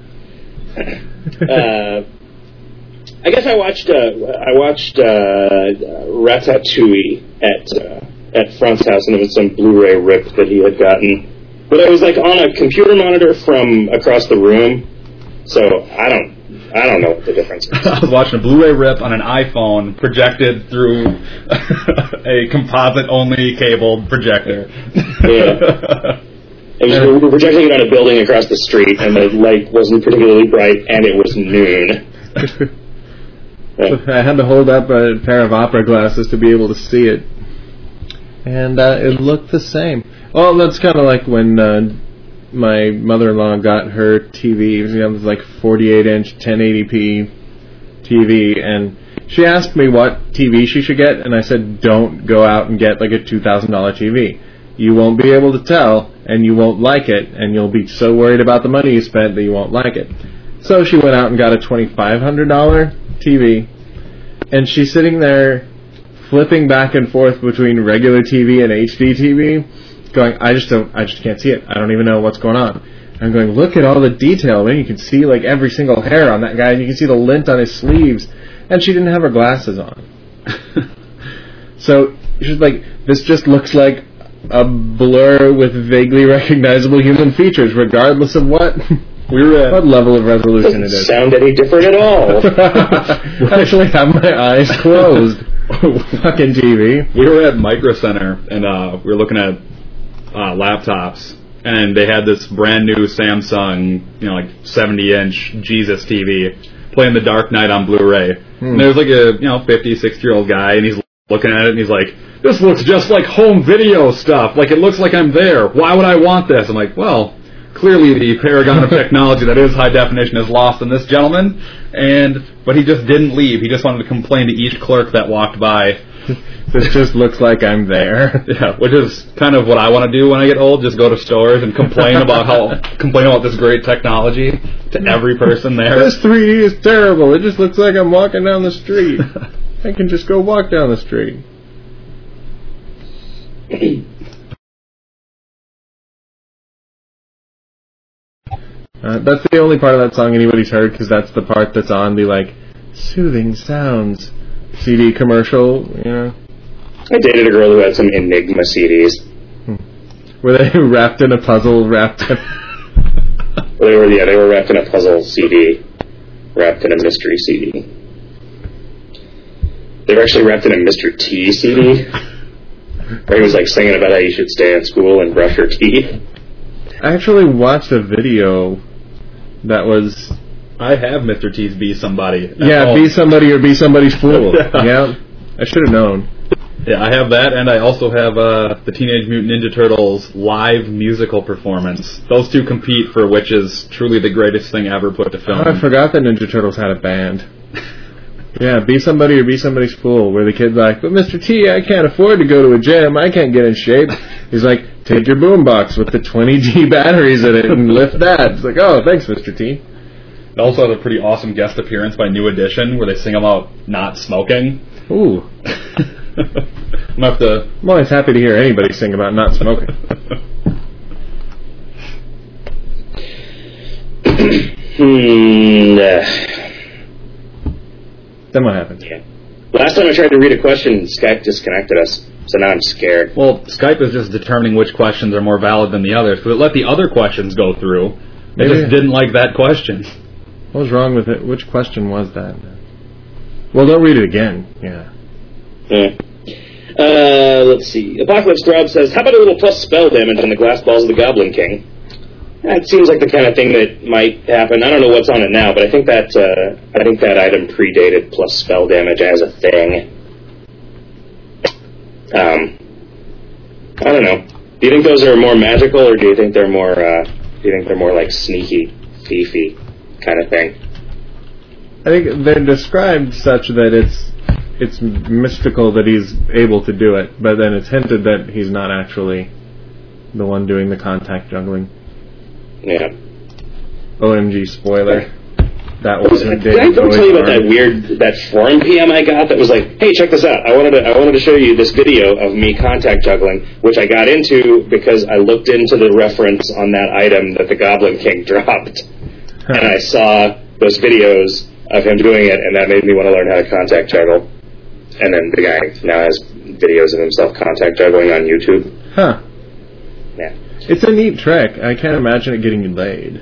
uh, I guess I watched uh, I watched uh, Ratatouille at. Uh, at Front's house, and it was some Blu-ray rip that he had gotten. But I was like on a computer monitor from across the room, so I don't, I don't know what the difference is.
I was watching a Blu-ray rip on an iPhone projected through a composite-only cabled projector.
Yeah. It was, we were projecting it on a building across the street, and the light wasn't particularly bright, and it was noon.
Yeah. I had to hold up a pair of opera glasses to be able to see it. And uh, it looked the same. Well, that's kind of like when uh, my mother-in-law got her T V. You know, it was like forty-eight inch ten eighty p T V, and she asked me what T V she should get, and I said, don't go out and get like a two thousand dollars T V. You won't be able to tell, and you won't like it, and you'll be so worried about the money you spent that you won't like it. So she went out and got a twenty-five hundred dollars T V, and she's sitting there flipping back and forth between regular T V and H D T V, going, I just don't, I just can't see it. I don't even know what's going on. And I'm going, look at all the detail. Man, you can see like every single hair on that guy, and you can see the lint on his sleeves. And she didn't have her glasses on. So she's like, this just looks like a blur with vaguely recognizable human features, regardless of what we were at, what level of resolution it is.
Doesn't sound any different at all.
I actually have my eyes closed. Fucking T V.
We were at Micro Center, and uh, we were looking at uh, laptops, and they had this brand new Samsung, you know, like seventy inch Jesus T V playing The Dark Knight on Blu-ray. Hmm. And there was like a, you know, fifty, sixty year old guy, and he's looking at it, and he's like, this looks just like home video stuff. Like, it looks like I'm there. Why would I want this? I'm like, well, clearly the paragon of technology that is high definition is lost in this gentleman, and but he just didn't leave. He just wanted to complain to each clerk that walked by.
This just looks like I'm there.
Yeah, which is kind of what I want to do when I get old, just go to stores and complain about how complain about this great technology to every person there.
This three D is terrible. It just looks like I'm walking down the street. I can just go walk down the street. Uh, that's the only part of that song anybody's heard, because that's the part that's on the, like, soothing sounds C D commercial, you know.
I dated a girl who had some Enigma C Ds.
Hmm. Were they wrapped in a puzzle? Wrapped in...
well, they were, yeah, they were wrapped in a puzzle C D. Wrapped in a mystery C D. They were actually wrapped in a Mister T C D. Where he was like singing about how you should stay at school and brush your teeth.
I actually watched a video that was...
I have Mister T's Be Somebody.
Yeah,
home.
Be Somebody or Be Somebody's Fool. yeah. yeah. I should have known.
Yeah, I have that, and I also have uh, the Teenage Mutant Ninja Turtles live musical performance. Those two compete for which is truly the greatest thing ever put to film.
Oh, I forgot that Ninja Turtles had a band. Yeah, Be Somebody or Be Somebody's Fool, where the kid's like, but Mister T, I can't afford to go to a gym. I can't get in shape. He's like, take your boombox with the twenty G batteries in it and lift that. It's like, oh, thanks, Mister T.
It also had a pretty awesome guest appearance by New Edition, where they sing about not smoking.
Ooh.
I'm, have to...
I'm always happy to hear anybody sing about not smoking.
hmm.
Then what happened?
Yeah. Last time I tried to read a question, Skype disconnected us, so now I'm scared.
Well, Skype is just determining which questions are more valid than the others, because it let the other questions go through. It
Maybe
just didn't like that question.
What was wrong with it? Which question was that? Well, don't read it again. Yeah.
Yeah. Uh, let's see. Apocalypse Throb says, how about a little plus spell damage on the glass balls of the Goblin King? That seems like the kind of thing that might happen. I don't know what's on it now, but I think that uh, I think that item predated plus spell damage as a thing. Um, I don't know. Do you think those are more magical, or do you think they're more? Uh, do you think they're more like sneaky, thiefy kind of thing?
I think they're described such that it's it's mystical that he's able to do it, but then it's hinted that he's not actually the one doing the contact juggling.
Yeah.
O M G spoiler. That wasn't
Did I ever tell you about that weird, that forum P M I got that was like, hey, check this out. I wanted to, I wanted to show you this video of me contact juggling, which I got into because I looked into the reference on that item that the Goblin King dropped. Huh. And I saw those videos of him doing it, and that made me want to learn how to contact juggle. And then the guy now has videos of himself contact juggling on YouTube.
Huh.
Yeah.
It's a neat trick. I can't imagine it getting you laid.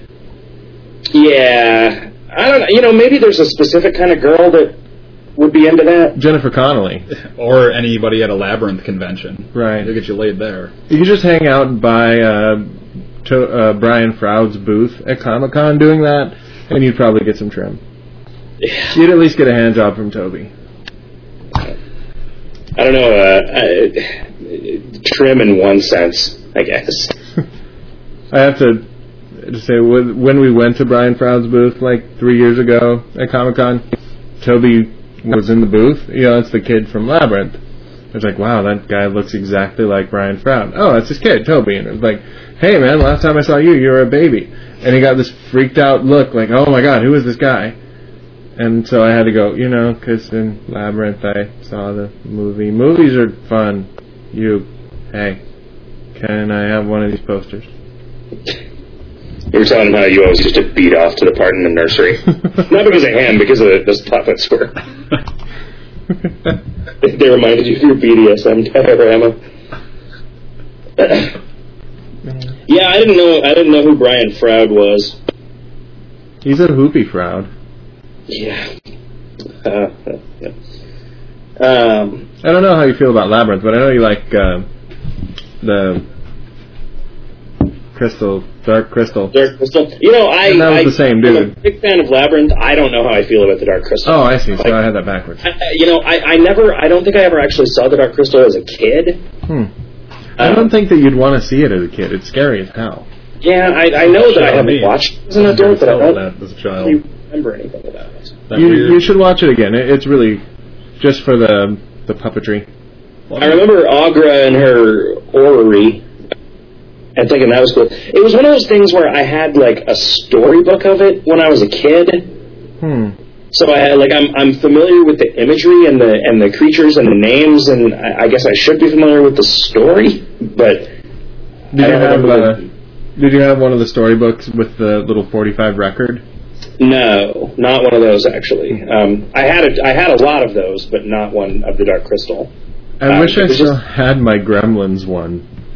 Yeah. I don't know. You know, maybe there's a specific kind of girl that would be into that.
Jennifer Connelly.
Or anybody at a Labyrinth convention.
Right.
They'll get you laid there.
You could just hang out by uh, to, uh, Brian Froud's booth at Comic-Con doing that, and you'd probably get some trim.
Yeah.
You'd at least get a hand job from Toby.
I don't know, uh, uh, trim in one sense, I guess.
I have to, to say, when we went to Brian Froud's booth like three years ago at Comic-Con, Toby was in the booth. You know, it's the kid from Labyrinth. I was like, wow, that guy looks exactly like Brian Froud. Oh, that's his kid, Toby. And it was like, hey, man, last time I saw you, you were a baby. And he got this freaked out look like, oh, my God, who is this guy? And so I had to go, you know, because in Labyrinth I saw the movie. Movies are fun. You, hey, can I have one of these posters?
You were telling him how you always used to beat off to the part in the nursery. Not because of him, because of the, those puppets were. they, they reminded you of your B D S M diorama. Yeah, I didn't know. I didn't know who Brian Froud was.
He's a Hoopy Froud.
Yeah. Uh, yeah. Um,
I don't know how you feel about Labyrinth, but I know you like uh, the Crystal, Dark Crystal.
Dark Crystal. You know, I.
And that was
I,
the same dude.
I'm a big fan of Labyrinth. I don't know how I feel about the Dark Crystal.
Oh, I see. So
like,
I had that backwards.
I, you know, I, I never. I don't think I ever actually saw the Dark Crystal as a kid.
Hmm. I don't think that you'd want to see it as a kid. It's scary as hell.
Yeah, I, I know that I haven't
me.
watched it as an adult, but I don't
that as a child.
really remember anything about it.
You, you should watch it again. It, it's really just for the the puppetry.
I remember Agra and her orrery, and thinking that was cool. It was one of those things where I had like a storybook of it when I was a kid.
Hmm.
So I had, like I'm I'm familiar with the imagery and the and the creatures and the names, and I, I guess I should be familiar with the story. But
did you have uh, did you have one of the storybooks with the little forty-five record?
No, not one of those actually. Um, I had a, I had a lot of those, but not one of the Dark Crystal.
I
uh,
wish I still
just,
had my Gremlins one.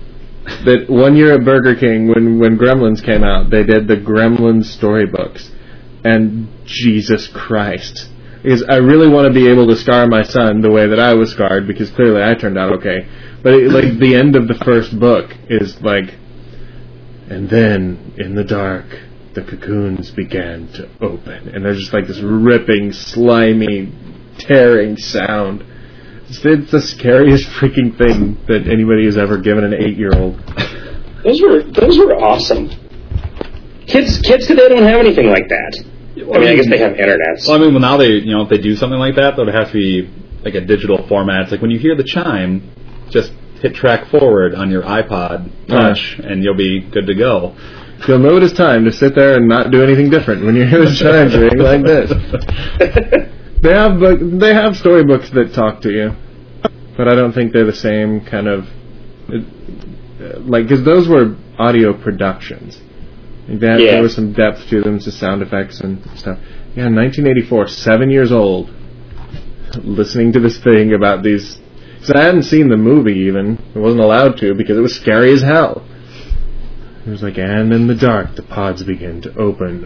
that one year at Burger King, when, when Gremlins came out, they did the Gremlins storybooks. And Jesus Christ. Because I really want to be able to scar my son the way that I was scarred, because clearly I turned out okay. But it, like the end of the first book is like, and then in the dark, the cocoons began to open, and there's just like this ripping, slimy, tearing sound. It's, it's the scariest freaking thing that anybody has ever given an eight-year-old.
Those were those were awesome. Kids kids today don't have anything like that. I mean, I guess they have internets.
Well, I mean, well, now they, you know, if they do something like that, though, it has to be like a digital format. It's like when you hear the chime, just hit track forward on your iPod Touch, uh, and you'll be good to go.
You'll know it is time to sit there and not do anything different when you hear the chimes ring like this. They have book, they have storybooks that talk to you, but I don't think they're the same kind of like, because those were audio productions. They had, yeah. There was some depth to them, to sound effects and stuff. Yeah, nineteen eighty-four, seven years old, listening to this thing about these. Because I hadn't seen the movie even. I wasn't allowed to because it was scary as hell. It was like, and in the dark, the pods begin to open.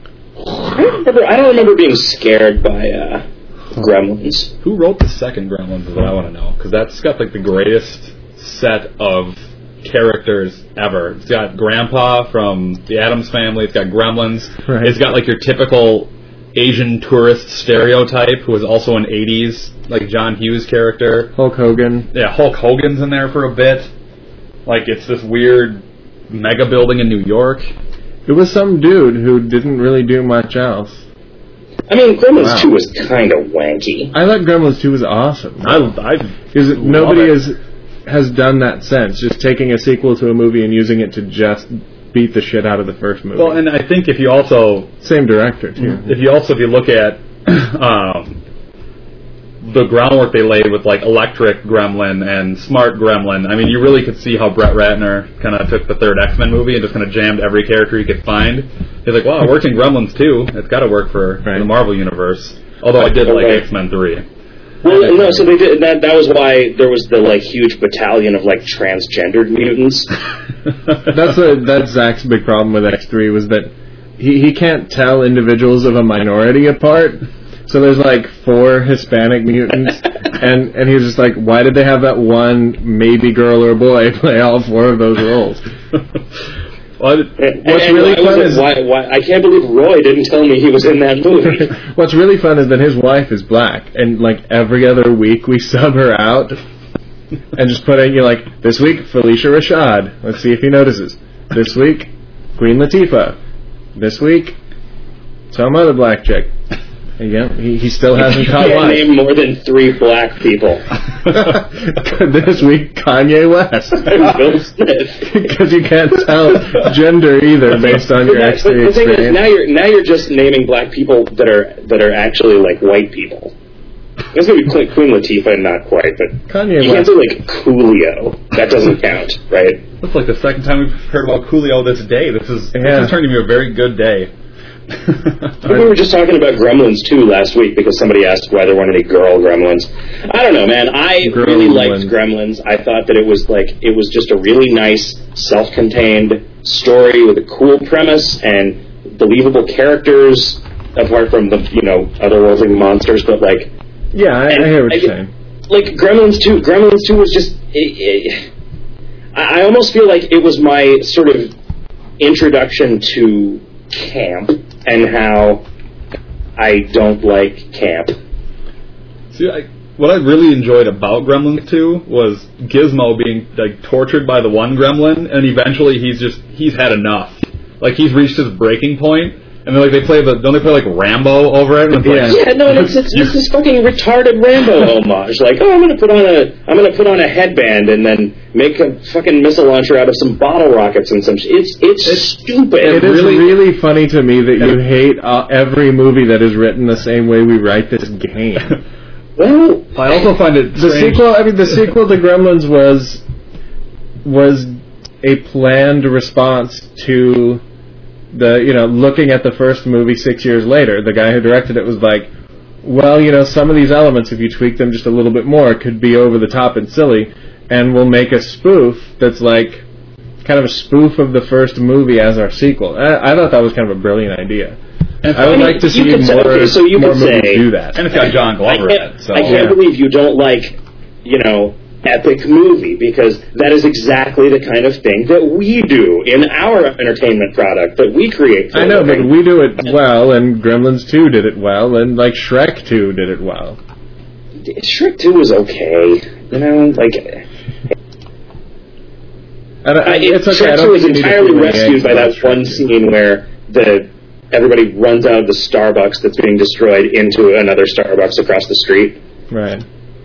I don't remember, I don't remember being scared by uh, Gremlins.
Who wrote the second Gremlins is what I want to know. Because that's got like the greatest set of characters ever. It's got Grandpa from the Addams Family. It's got Gremlins. Right. It's got like your typical Asian tourist stereotype who was also an eighties, like John Hughes character.
Hulk Hogan.
Yeah, Hulk Hogan's in there for a bit. Like, it's this weird mega building in New York.
It was some dude who didn't really do much else.
I mean, Gremlins wow. two was kind of wanky.
I thought Gremlins two was awesome.
I, I
Because nobody has, has done that since, just taking a sequel to a movie and using it to just beat the shit out of the first movie.
Well, and I think if you also...
Same director, too.
If you also, if you look at um, the groundwork they laid with, like, Electric Gremlin and Smart Gremlin, I mean, you really could see how Brett Ratner kind of took the third X-Men movie and just kind of jammed every character he could find. He's like, wow, it works in Gremlins, too. It's got to work for, right. for the Marvel Universe. Although I did like right. X-Men three.
Well, no, so they did that. That was why there was the like huge battalion of like transgendered mutants.
that's a, that's Zach's big problem with X three was that he he can't tell individuals of a minority apart. So there's like four Hispanic mutants, and and he's just like, why did they have that one maybe girl or boy play all four of those roles?
Well, and, what's and really fun is why, why I can't believe Roy didn't tell me he was in that movie.
What's really fun is that his wife is black, and like every other week we sub her out and just put in, you're like, this week Felicia Rashad. Let's see if he notices. This week Queen Latifah. This week some other black chick. Yeah, he, he still hasn't caught
one.
one.
Name more than three black people.
This week, Kanye West.
Bill Smith.
Because you can't tell gender either based on your X three experience.
Is, now you're now you're just naming black people that are that are actually like white people. It's gonna be Queen Latifah, and not quite, but
Kanye
you
West.
can't say like Coolio. That doesn't count, right?
That's like the second time we've heard about Coolio this day. This is
yeah.
this is turning to be a very good day.
We were just talking about Gremlins too last week because somebody asked why there weren't any girl Gremlins. I don't know, man. I girl really liked Gremlins. I thought that it was like it was just a really nice, self-contained story with a cool premise and believable characters, apart from the you know otherworldly monsters. But like,
yeah, I, I hear what you're saying.
Like Gremlins two, Gremlins two was just. It, it, I almost feel like it was my sort of introduction to camp. And how I don't like camp.
See, I, what I really enjoyed about Gremlins two was Gizmo being like tortured by the one gremlin, and eventually he's just he's had enough. Like he's reached his breaking point, and then like they play the don't they play like Rambo over it? And it's
yeah,
like,
yeah, no, it's, it's, it's this fucking retarded Rambo homage. Like, oh, I'm gonna put on a I'm gonna put on a headband and then make a fucking missile launcher out of some bottle rockets and some. Sh- it's, it's it's stupid.
It is really, really funny to me that you hate uh, every movie that is written the same way we write this game.
Well,
I also find it
the
strange.
sequel. I mean, the sequel to Gremlins was was a planned response to the you know looking at the first movie six years later. The guy who directed it was like, well, you know, some of these elements, if you tweak them just a little bit more, could be over the top and silly. And we'll make a spoof that's like kind of a spoof of the first movie as our sequel. I, I thought that was kind of a brilliant idea. And I would I mean, like to see more,
say, okay, so you
more
could
movies
say,
do that.
And it's got John Glover in it. So.
I can't
yeah.
believe you don't like, you know, epic movie, because that is exactly the kind of thing that we do in our entertainment product that we create. For
I know,
living.
but we do it well, and Gremlins two did it well, and like Shrek two did it well.
Shrek two was okay, you know, like.
I don't,
I,
it's okay.
Shrek two was entirely rescued by that one scene where the everybody runs out of the Starbucks that's being destroyed into another Starbucks across the street.
Right.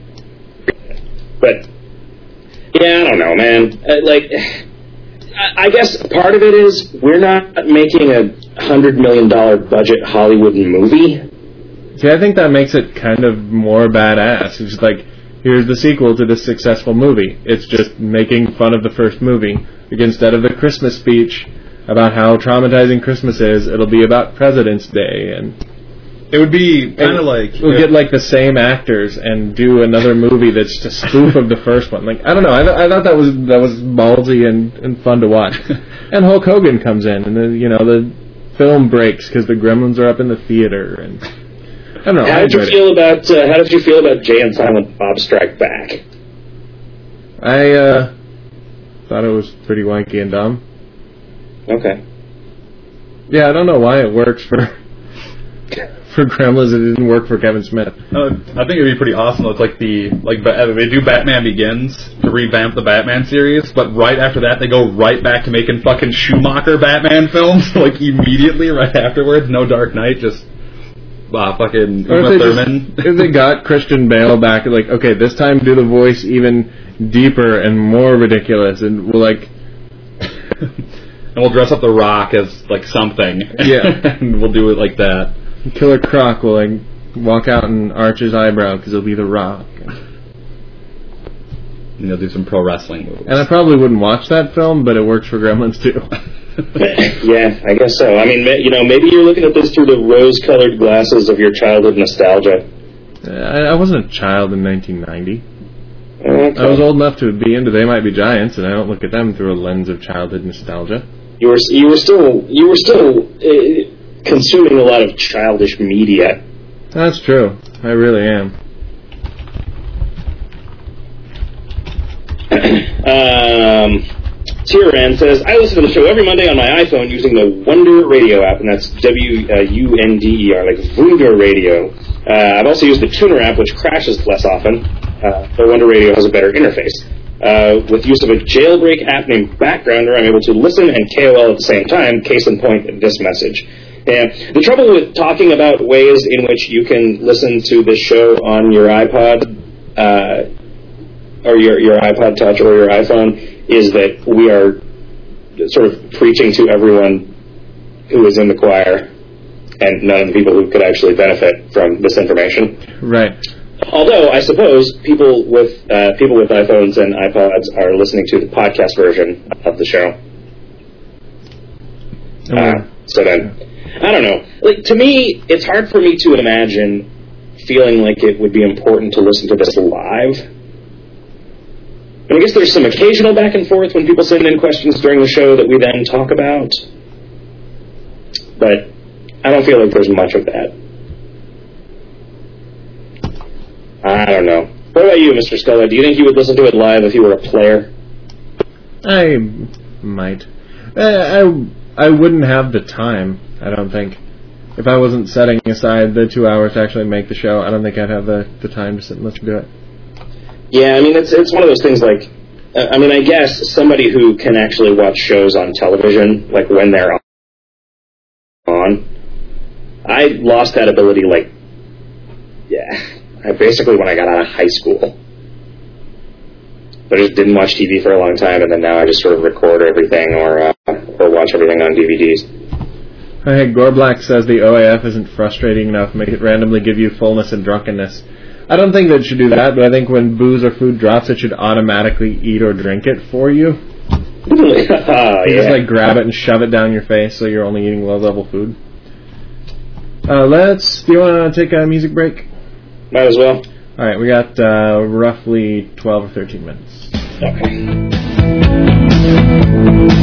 But, yeah, I don't know, man. Uh, like, I guess part of it is we're not making a hundred million dollar budget Hollywood movie.
See, I think that makes it kind of more badass. It's just like, here's the sequel to this successful movie. It's just making fun of the first movie. Like, instead of the Christmas speech about how traumatizing Christmas is, it'll be about President's Day, and
it would be kind of like
we'll
yeah.
get like the same actors and do another movie that's just a spoof of the first one. Like I don't know, I, th- I thought that was that was ballsy and, and fun to watch. And Hulk Hogan comes in, and then you know the film breaks because the Gremlins are up in the theater, and I don't know.
How did you feel it. about uh, How did you feel about Jay and Silent Bob Strike Back?
I uh, thought it was pretty wanky and dumb.
Okay.
Yeah, I don't know why it works for for Gremlins. It didn't work for Kevin Smith.
Uh, I think it'd be pretty awesome. It's like the like they do Batman Begins to revamp the Batman series, but right after that they go right back to making fucking Schumacher Batman films like immediately right afterwards. No Dark Knight, just uh, fucking
or
Uma
if they
Thurman.
Just, if they got Christian Bale back, like okay, this time do the voice even deeper and more ridiculous, and we'll like.
And we'll dress up The Rock as, like, something.
Yeah.
And we'll do it like that.
Killer Croc will, like, walk out and arch his eyebrow because he'll be The Rock.
And he'll do some pro wrestling moves.
And I probably wouldn't watch that film, but it works for Gremlins, too.
Yeah, I guess so. I mean, you know, maybe you're looking at this through the rose-colored glasses of your childhood nostalgia.
I, I wasn't a child in nineteen ninety.
Okay.
I was old enough to be into They Might Be Giants, and I don't look at them through a lens of childhood nostalgia.
You were you were still you were still uh, consuming a lot of childish media.
That's true. I really am.
um, Tyran says, I listen to the show every Monday on my iPhone using the Wonder Radio app, and that's W U N D E R, like Wunder Radio. Uh, I've also used the Tuner app, which crashes less often. Uh, the Wonder Radio has a better interface. Uh, with use of a jailbreak app named Backgrounder, I'm able to listen and K O L at the same time. Case in point, this message. And the trouble with talking about ways in which you can listen to this show on your iPod, uh, or your, your iPod Touch or your iPhone, is that we are sort of preaching to everyone who is in the choir, and none of the people who could actually benefit from this information.
Right.
Although I suppose people with uh, people with iPhones and iPods are listening to the podcast version of the show. Uh, so then, I don't know. Like to me, it's hard for me to imagine feeling like it would be important to listen to this live. And I guess there's some occasional back and forth when people send in questions during the show that we then talk about. But I don't feel like there's much of that. I don't know. What about you, Mister Sculla? Do you think you would listen to it live if you were a player?
I might. I, I, I wouldn't have the time, I don't think. If I wasn't setting aside the two hours to actually make the show, I don't think I'd have the, the time to sit and listen to it.
Yeah, I mean, it's it's one of those things like, uh, I mean, I guess somebody who can actually watch shows on television, like when they're on, I lost that ability, like, yeah, basically when I got out of high school. But I just didn't watch T V for a long time, and then now I just sort of record everything or uh, or watch everything on D V Ds.
Hey, Gorblack says the O A F isn't frustrating enough, make it randomly give you fullness and drunkenness. I don't think that it should do that, but I think when booze or food drops, it should automatically eat or drink it for you.
oh,
you
yeah.
just like grab it and shove it down your face so you're only eating low-level food. Uh, let's, do you want to take a music break?
Might as well.
Alright, we got uh, roughly twelve or thirteen minutes.
Okay.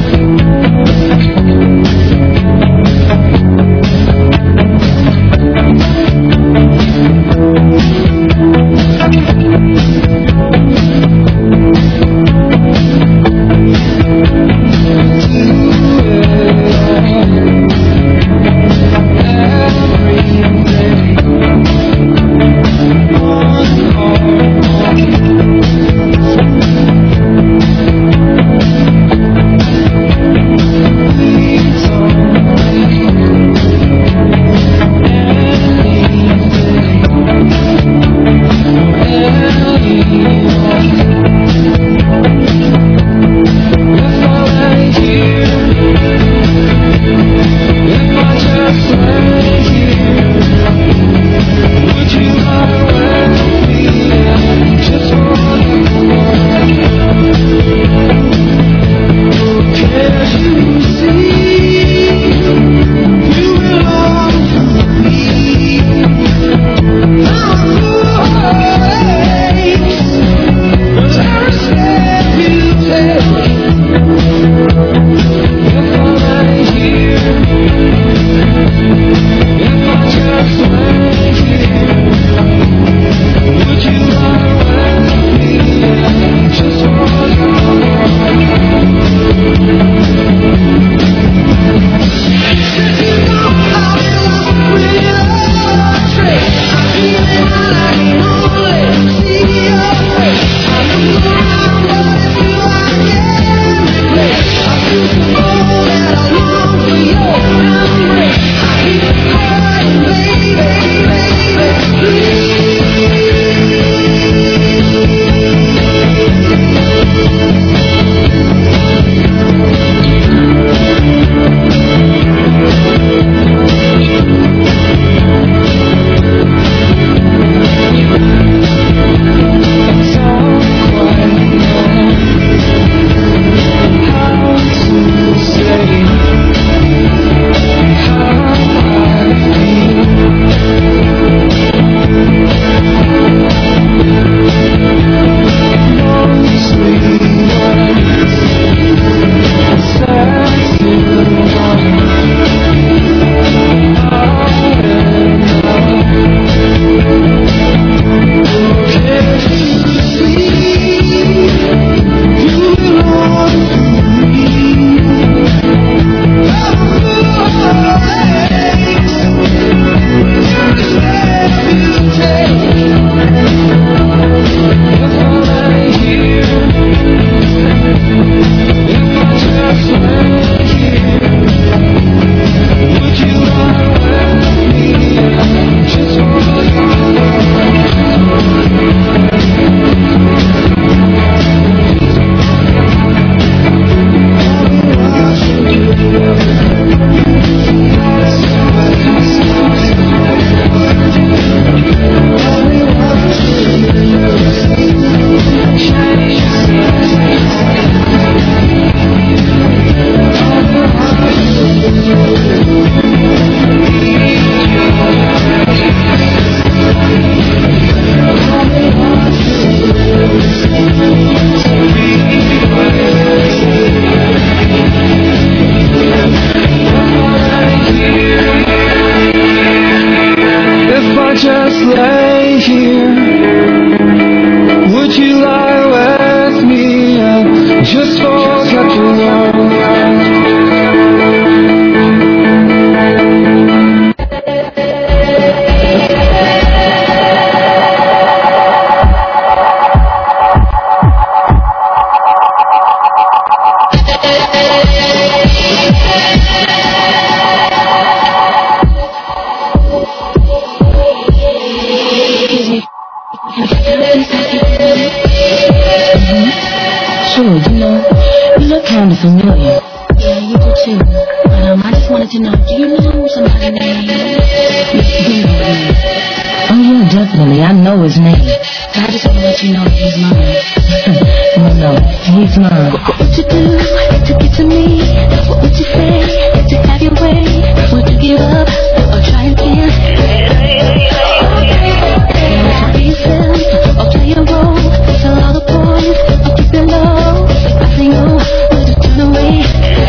Sure, you know, you look kind of familiar. Yeah, you do too. But um, I just wanted to know, do you know somebody named Bingo? Oh yeah, definitely. I know his name. So I just want to let you know that he's mine. No, no, he's mine. What would you do to get to me? What would you say to have your way? Would you give up or try again? Would you be yourself or play a role? Tell all the boys or keep it low. If I say no, would you turn away?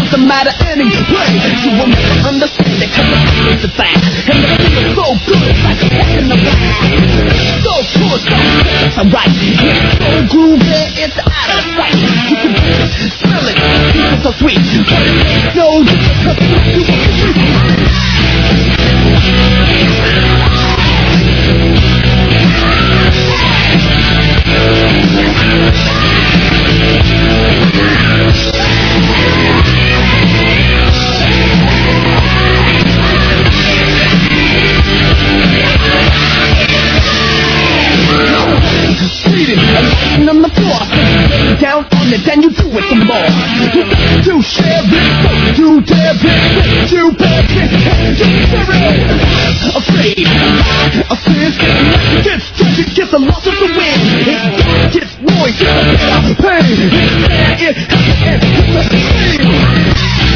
doesn't matter anyway. You will never understand it, cause it's the fact. And the feel's so good, it's like a walk in the back. So cool, so good, so right. It's so groovy, it's out of sight. You can smell it, it's so sweet. But it makes no difference, cause you will be free. And on the floor, down on it, then you do it some more. You do share it, you dare it, you bear it, afraid of fear, gets tragic, gets the loss of the wind. It gets noise, it's pain, it has to end,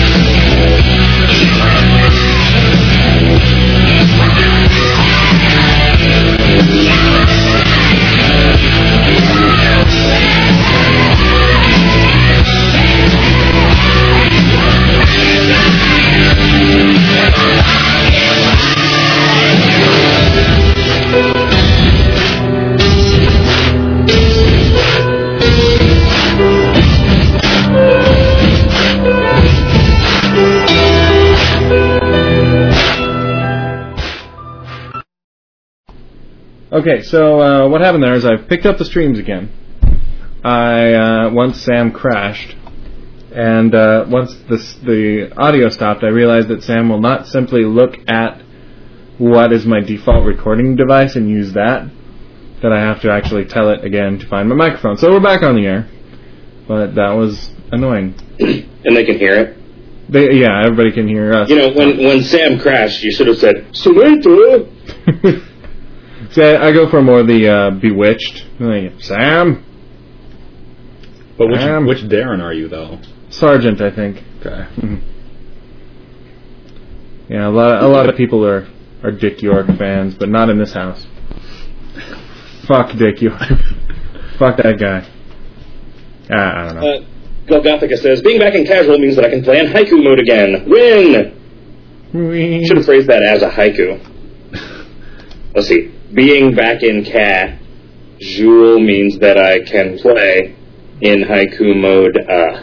Okay, so uh, what happened there is I picked up the streams again. I uh, once Sam crashed, and uh, once this, the audio stopped, I realized that Sam will not simply look at what is my default recording device and use that, that I have to actually tell it again to find my microphone. So we're back on the air, but that was annoying.
And they can hear it?
They, yeah, everybody can hear us.
You know, when, when Sam crashed, you should have said, Samantha!
See, I, I go for more the uh, Bewitched. Like, Sam?
But which,
Sam?
which Darren are you, though?
Sergeant, I think.
Okay.
Mm-hmm. Yeah, a lot, a lot of people are, are Dick York fans, but not in this house. Fuck Dick York. Fuck that guy. Uh, I don't know.
Uh, Golgothica says, being back in casual means that I can play in haiku mode again. Win!
Win.
Should have phrased that as a haiku. Let's see. Being back in casual means that I can play in haiku mode. Uh,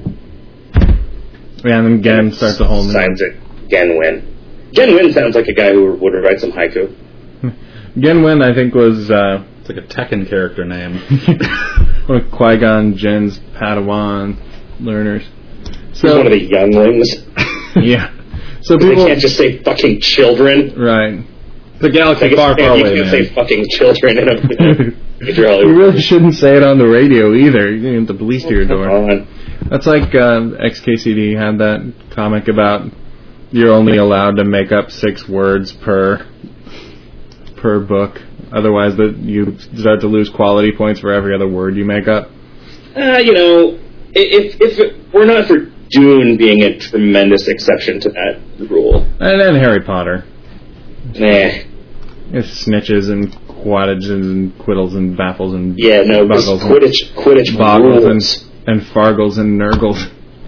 yeah, and then Gen starts a whole new...
Signs it. Genwin. Genwin sounds like a guy who would write some haiku.
Genwin, I think, was... Uh,
it's like a Tekken character name.
One of Qui-Gon Jinn's Padawan learners.
So, he's one of the younglings.
Yeah. So people...
They can't just say fucking children.
Right.
The galaxy
like
far, far
you
away,
can't
man.
say fucking children in a...
You really shouldn't say it on the radio either. You have the police to your door.
On.
That's like uh, X K C D had that comic about you're only allowed to make up six words per per book. Otherwise, that you start to lose quality points for every other word you make up.
Uh, you know, if if it were not for Dune being a tremendous exception to that rule,
and then Harry Potter,
nah,
it's snitches and quaddages and quiddles and baffles and
yeah, no,
buggles
Quidditch,
and
Quidditch
boggles
rules.
and and fargles and nurgles.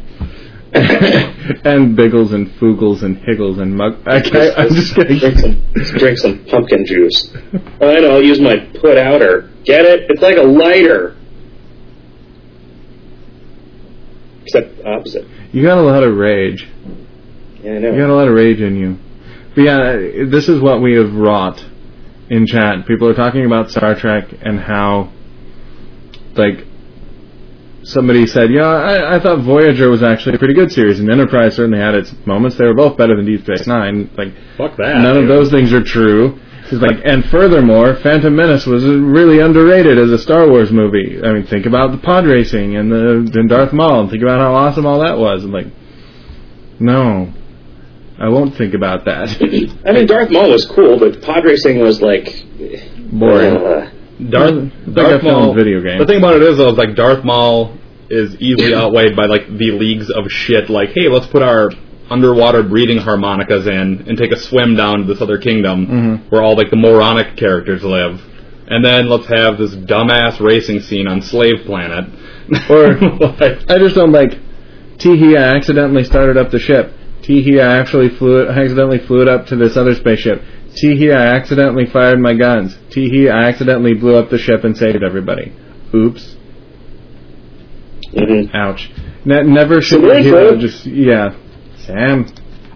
And biggles and foogles and higgles and mug. Okay, I'm just kidding.
Drink some, drink some pumpkin juice. Fine, I'll use my put outer. Get it? It's like a lighter. Except opposite.
You got a lot of rage.
Yeah, I know.
You got a lot of rage in you. But yeah, this is what we have wrought in chat. People are talking about Star Trek and how, like, somebody said, yeah, I, I thought Voyager was actually a pretty good series, and Enterprise certainly had its moments. They were both better than Deep Space Nine. Like,
fuck that.
None
dude.
of those things are true. It's like, and furthermore, Phantom Menace was really underrated as a Star Wars movie. I mean, think about the pod racing and the and Darth Maul, and think about how awesome all that was. And like, no, I won't think about that.
I mean, Darth Maul was cool, but pod racing was like
boring.
Uh,
Darth,
like
Darth
a film
Maul.
video game.
The thing about it is, though, is like Darth Maul is easily outweighed by like the leagues of shit. Like, hey, let's put our underwater breathing harmonicas in and take a swim down to this other kingdom
mm-hmm.
where all like the moronic characters live, and then let's have this dumbass racing scene on Slave Planet.
Or like, I just don't like Tee-hee, I accidentally started up the ship. Tee-hee, I actually flew, I accidentally flew it up to this other spaceship. Tee-hee, I accidentally fired my guns. Tee-hee, I accidentally blew up the ship and saved everybody. Oops.
Mm-hmm.
Ouch. Ne- never should
So
a hero
good.
just, yeah. Sam.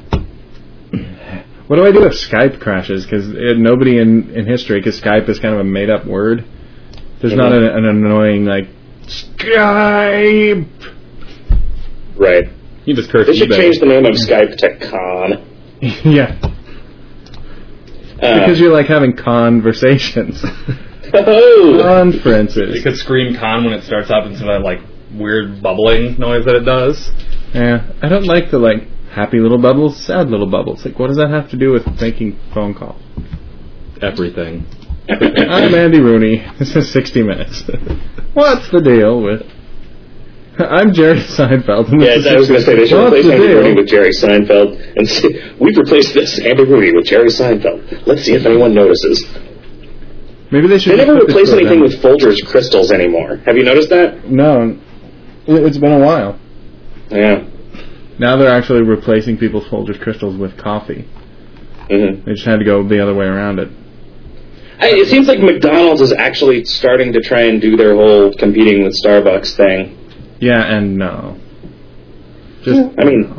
What do I do if Skype crashes? Because nobody in, in history, because Skype is kind of a made-up word. There's
Mm-hmm.
not an, an annoying, like, Skype!
Right.
You just curse
They should
eBay.
change the name of Skype to Con.
Yeah.
Uh,
Because you're, like, having conversations.
oh!
Conferences.
You could scream con when it starts up instead of that, like, weird bubbling noise that it does.
Yeah. I don't like the, like, happy little bubbles, sad little bubbles. Like, what does that have to do with making phone calls?
Everything.
I'm Andy Rooney. This is sixty minutes. What's the deal with... I'm Jerry Seinfeld. And
Yeah,
this is
I was going to say they should
What's
replace
the
Andy
deal?
Rooney with Jerry Seinfeld and say, we've replaced this Andy Rooney with Jerry Seinfeld. Let's see if anyone notices.
Maybe they should...
They never
put this
replace
program-
anything with Folgers crystals anymore. Have you noticed that?
No. It's been a while.
Yeah.
Now they're actually replacing people's Folgers crystals with coffee.
Mm-hmm.
They just had to go the other way around it.
I, it seems like McDonald's is actually starting to try and do their whole competing with Starbucks thing.
Yeah, and no. Just,
I mean,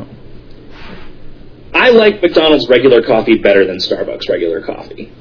I like McDonald's regular coffee better than Starbucks regular coffee.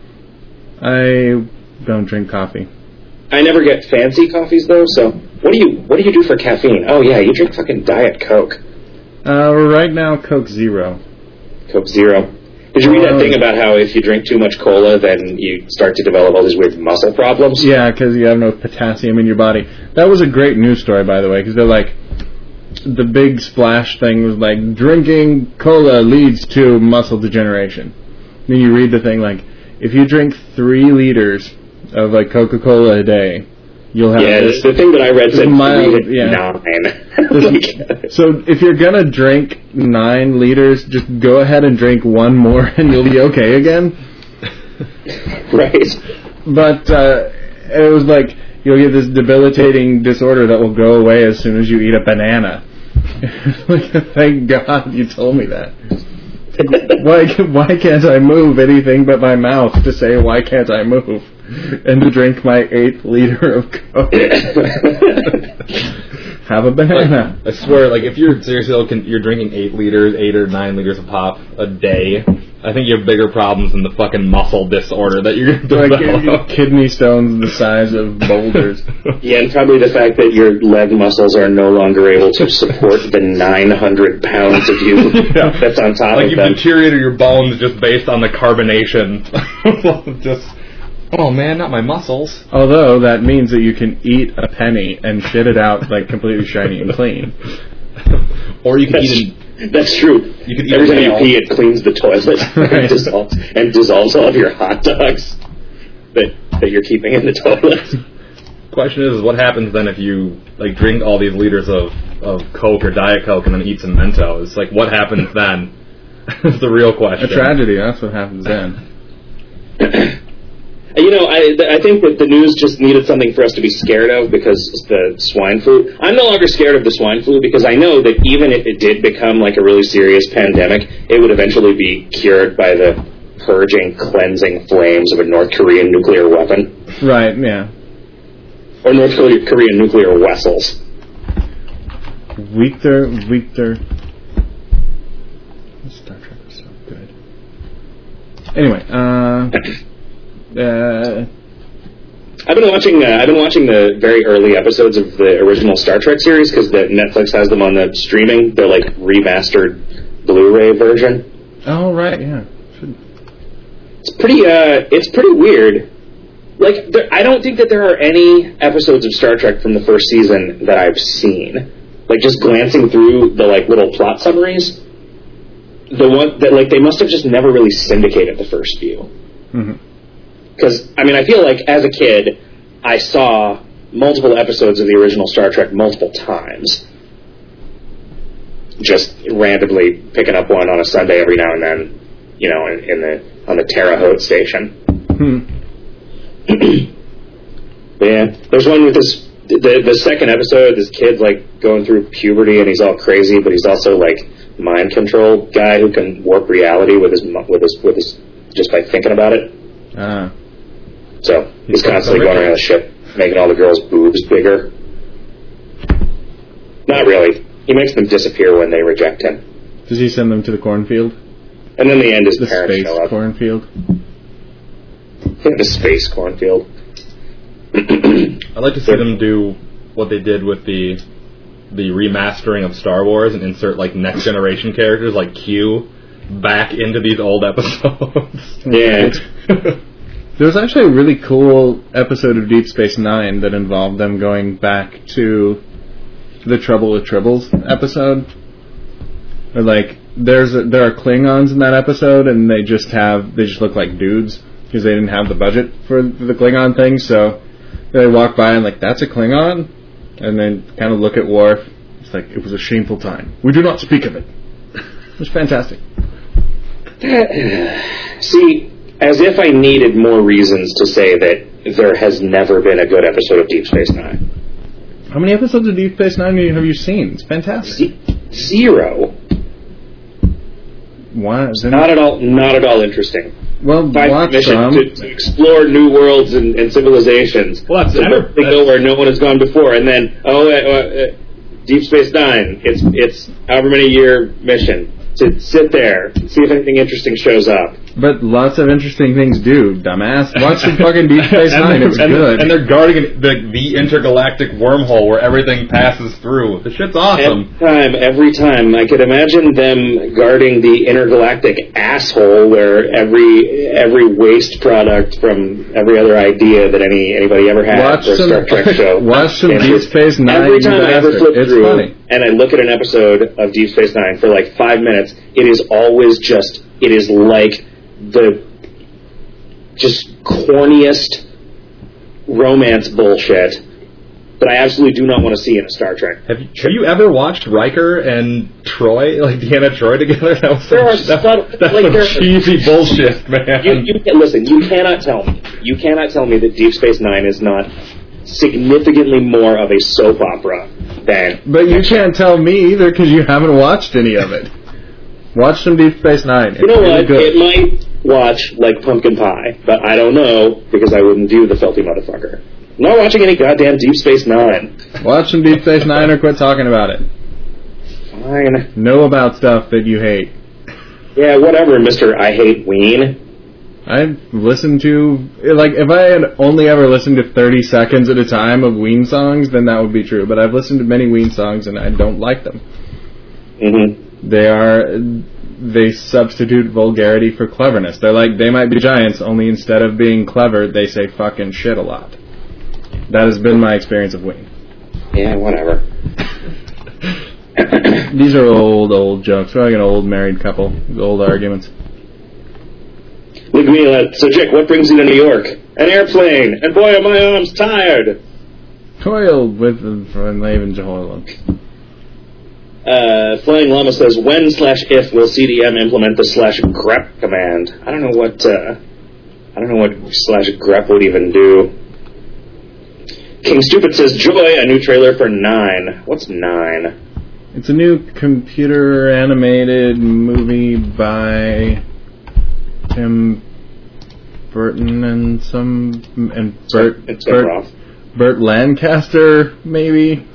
I don't drink coffee.
I never get fancy coffees though, so what do you what do you do for caffeine? Oh yeah, you drink fucking Diet Coke.
Uh, right now, Coke Zero.
Coke Zero. Did you read
Oh.
that thing about how if you drink too much cola, then you start to develop all these weird muscle problems?
Yeah, because you have no potassium in your body. That was a great news story, by the way, because they're like, the big splash thing was like, drinking cola leads to muscle degeneration. Then you read the thing like, if you drink three liters of like Coca-Cola a day, you'll have
Yeah,
this.
the thing that I read said
mild-
three to
yeah.
nine. Like,
So if you're gonna drink nine liters, just go ahead and drink one more, and you'll be okay again.
right.
But uh, it was like you'll get this debilitating disorder that will go away as soon as you eat a banana. Like, thank God you told me that. Why why can't I move anything but my mouth to say why can't I move and to drink my eighth liter of Coke? Have a banana.
I swear, like, if you're seriously looking, you're drinking eight liters, eight or nine liters of pop a day, I think you have bigger problems than the fucking muscle disorder that you're going to
Like
develop.
kidney stones the size of boulders.
Yeah, and probably the fact that your leg muscles are no longer able to support the nine hundred pounds of you
Yeah.
that's on top
Like
of
you've
them.
deteriorated your bones just based on the carbonation. Just, oh man, not my muscles.
Although that means that you can eat a penny and shit it out like completely shiny and clean.
Or you can
That's,
eat an,
that's true.
you could eat
Every
a
time you
whale.
pee, it cleans the toilet
Right.
and, dissolves, and dissolves all of your hot dogs that, that you're keeping in the toilet.
Question is, what happens then if you like drink all these liters of, of Coke or Diet Coke and then eat some Mentos? Like, what happens then? That's the real question.
A tragedy, that's what happens then.
You know, I I think that the news just needed something for us to be scared of because the swine flu. I'm no longer scared of the swine flu because I know that even if it did become like a really serious pandemic, it would eventually be cured by the purging, cleansing flames of a North Korean nuclear weapon.
Right, yeah.
Or North Korean nuclear vessels.
Victor, Victor. Star Trek was so good. Anyway, uh... Uh,
I've been watching. Uh, I've been watching the very early episodes of the original Star Trek series because the Netflix has them on the streaming. They're like remastered Blu-ray version.
oh, right, yeah. Should,
It's pretty. Uh, it's pretty weird. Like, there, I don't think that there are any episodes of Star Trek from the first season that I've seen. Like, just glancing through the like little plot summaries, the one that like they must have just never really syndicated the first few.
mm-hmm.
Because, I mean, I feel like as a kid, I saw multiple episodes of the original Star Trek multiple times. Just randomly picking up one on a Sunday every now and then, you know, in, in the on the Terre Haute station.
Hmm.
But yeah, there's one with this the the second episode, this kid's like going through puberty and he's all crazy, but he's also like mind control guy who can warp reality with his with his with his just by thinking about it.
Uh,
so he's,
he's
constantly going around the ship, making all the girls' boobs bigger. Not really. He makes them disappear when they reject him.
Does he send them to the cornfield?
And then the end, his
the
parents
space
show up.
cornfield.
The space cornfield.
I'd like to see them do what they did with the the remastering of Star Wars and insert like next generation characters like Q back into these old episodes.
Yeah.
There was actually a really cool episode of Deep Space Nine that involved them going back to the Trouble with Tribbles episode. Or like, there's a, there are Klingons in that episode, and they just have they just look like dudes because they didn't have the budget for the Klingon thing. So they walk by and like, that's a Klingon, and then kind of look at Worf. It's like, it was a shameful time. We do not speak of it. It was fantastic.
See, as if I needed more reasons to say that there has never been a good episode of Deep Space Nine.
How many episodes of Deep Space Nine have you seen? It's fantastic.
Z- zero.
Why?
Not at all. Not at all interesting.
Well,
By
watch
mission
some.
to, to explore new worlds and, and civilizations.
Well, that's,
to
that's,
go where no one has gone before, and then oh, uh, uh, Deep Space Nine. It's it's however many year mission to sit there and see if anything interesting shows up.
But lots of interesting things do, dumbass. Watch the fucking Deep Space Nine. It's
and,
good.
And they're guarding the, the intergalactic wormhole where everything passes through. The shit's awesome.
Every time, every time, I could imagine them guarding the intergalactic asshole where every every waste product from every other idea that any anybody ever had
Watch
for a
some,
Star Trek show.
Watch some
And
Deep Space Nine.
Every time
you
I ever
bastard.
flip
It's
through
funny.
and I look at an episode of Deep Space Nine for like five minutes, it is always just, it is like the just corniest romance bullshit that I absolutely do not want to see in a Star Trek.
Have you, have you ever watched Riker and Troy, like Deanna Troy together? That was
There
some,
are
that,
subtle-
that's
like
some
there-
cheesy bullshit, man.
You, you can, listen, you cannot tell me, you cannot tell me that Deep Space Nine is not significantly more of a soap opera than...
But you can't tell me either because you haven't watched any of it. Watch some Deep Space Nine. It's
You know
really
what?
good.
It might watch like Pumpkin Pie, but I don't know because I wouldn't view the filthy motherfucker. I'm not watching any goddamn Deep Space Nine.
Watch some Deep Space Nine or quit talking about it.
Fine.
Know about stuff that you hate.
Yeah, whatever, Mister I Hate Ween.
I've listened to, like, if I had only ever listened to thirty seconds at a time of Ween songs, then that would be true. But I've listened to many Ween songs and I don't like them.
Mm-hmm.
They are, they substitute vulgarity for cleverness. They're like, They Might Be Giants, only instead of being clever, they say fucking shit a lot. That has been my experience of Ween.
Yeah, whatever.
These are old, old jokes. We're like an old married couple. Old arguments.
Look at me, lad. So, Chick, what brings you to New York? An airplane. And boy, are my arms tired.
Toiled with the from Laven Jehoiakim.
Uh, Flying Llama says, when slash if will C D M implement the slash grep command? I don't know what, uh, I don't know what slash grep would even do. King Stupid says, Joy, a new trailer for Nine. What's Nine?
It's a new computer animated movie by Tim Burton and some and Bert
It's
Bert,
Roth.
Bert Lancaster maybe.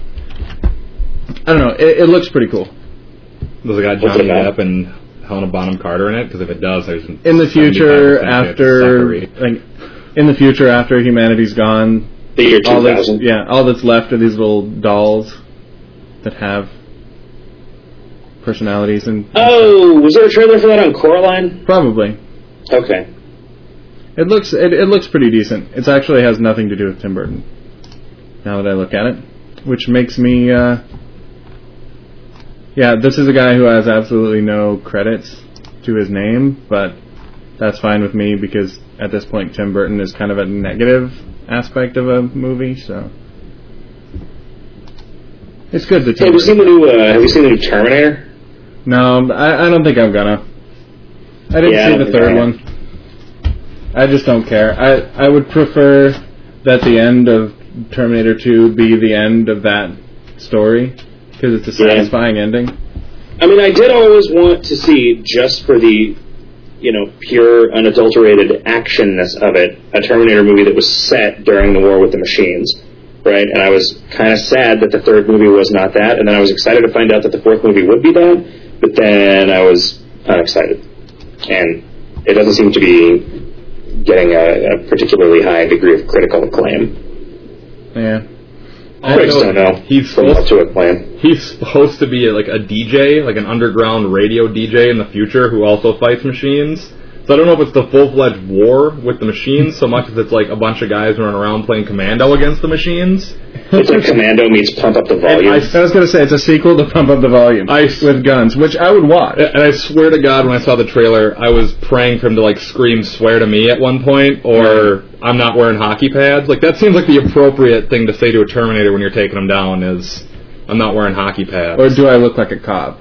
I don't know. It, it looks pretty cool.
Does it got
What's it
Johnny
about?
Depp and Helena Bonham Carter in it? Because if it does, there's an
In the future,
seventy-five percent chance
after
it's suckery.
like in the future after humanity's gone,
The year
all
two
that's
thousand.
yeah, all that's left are these little dolls that have personalities and
Oh, was there a trailer for that on Coraline?
probably.
Okay.
It looks it, it looks pretty decent. It actually has nothing to do with Tim Burton. Now that I look at it, which makes me uh, yeah, this is a guy who has absolutely no credits to his name, but that's fine with me because at this point Tim Burton is kind of a negative aspect of a movie, so it's good to
Hey, have you seen the new? Uh, have you seen the new Terminator?
No, I, I don't think I'm gonna. I didn't
Yeah, I
see
don't
the
think
third
I
one. I just don't care. I I would prefer that the end of Terminator two be the end of that story because it's a satisfying yeah. ending.
I mean, I did always want to see, just for the, you know, pure, unadulterated actionness of it, a Terminator movie that was set during the war with the machines, right? And I was kind of sad that the third movie was not that, and then I was excited to find out that the fourth movie would be that, but then I was unexcited. And it doesn't seem to be getting a, a particularly high degree of critical acclaim.
Yeah.
Critics don't know.
He's supposed to acclaim. He's supposed to be a, like a D J, like an underground radio D J in the future who also fights machines. So I don't know if it's the full-fledged war with the machines so much as it's like a bunch of guys running around playing Commando against the machines.
It's like Commando meets Pump Up the Volume.
I, I was going to say, it's a sequel to Pump Up the Volume I, with guns, which I would watch.
And I swear to God, when I saw the trailer, I was praying for him to like scream "swear to me" at one point, or "I'm not wearing hockey pads." Like, that seems like the appropriate thing to say to a Terminator when you're taking him down is, "I'm not wearing hockey pads."
Or do I look like a cop?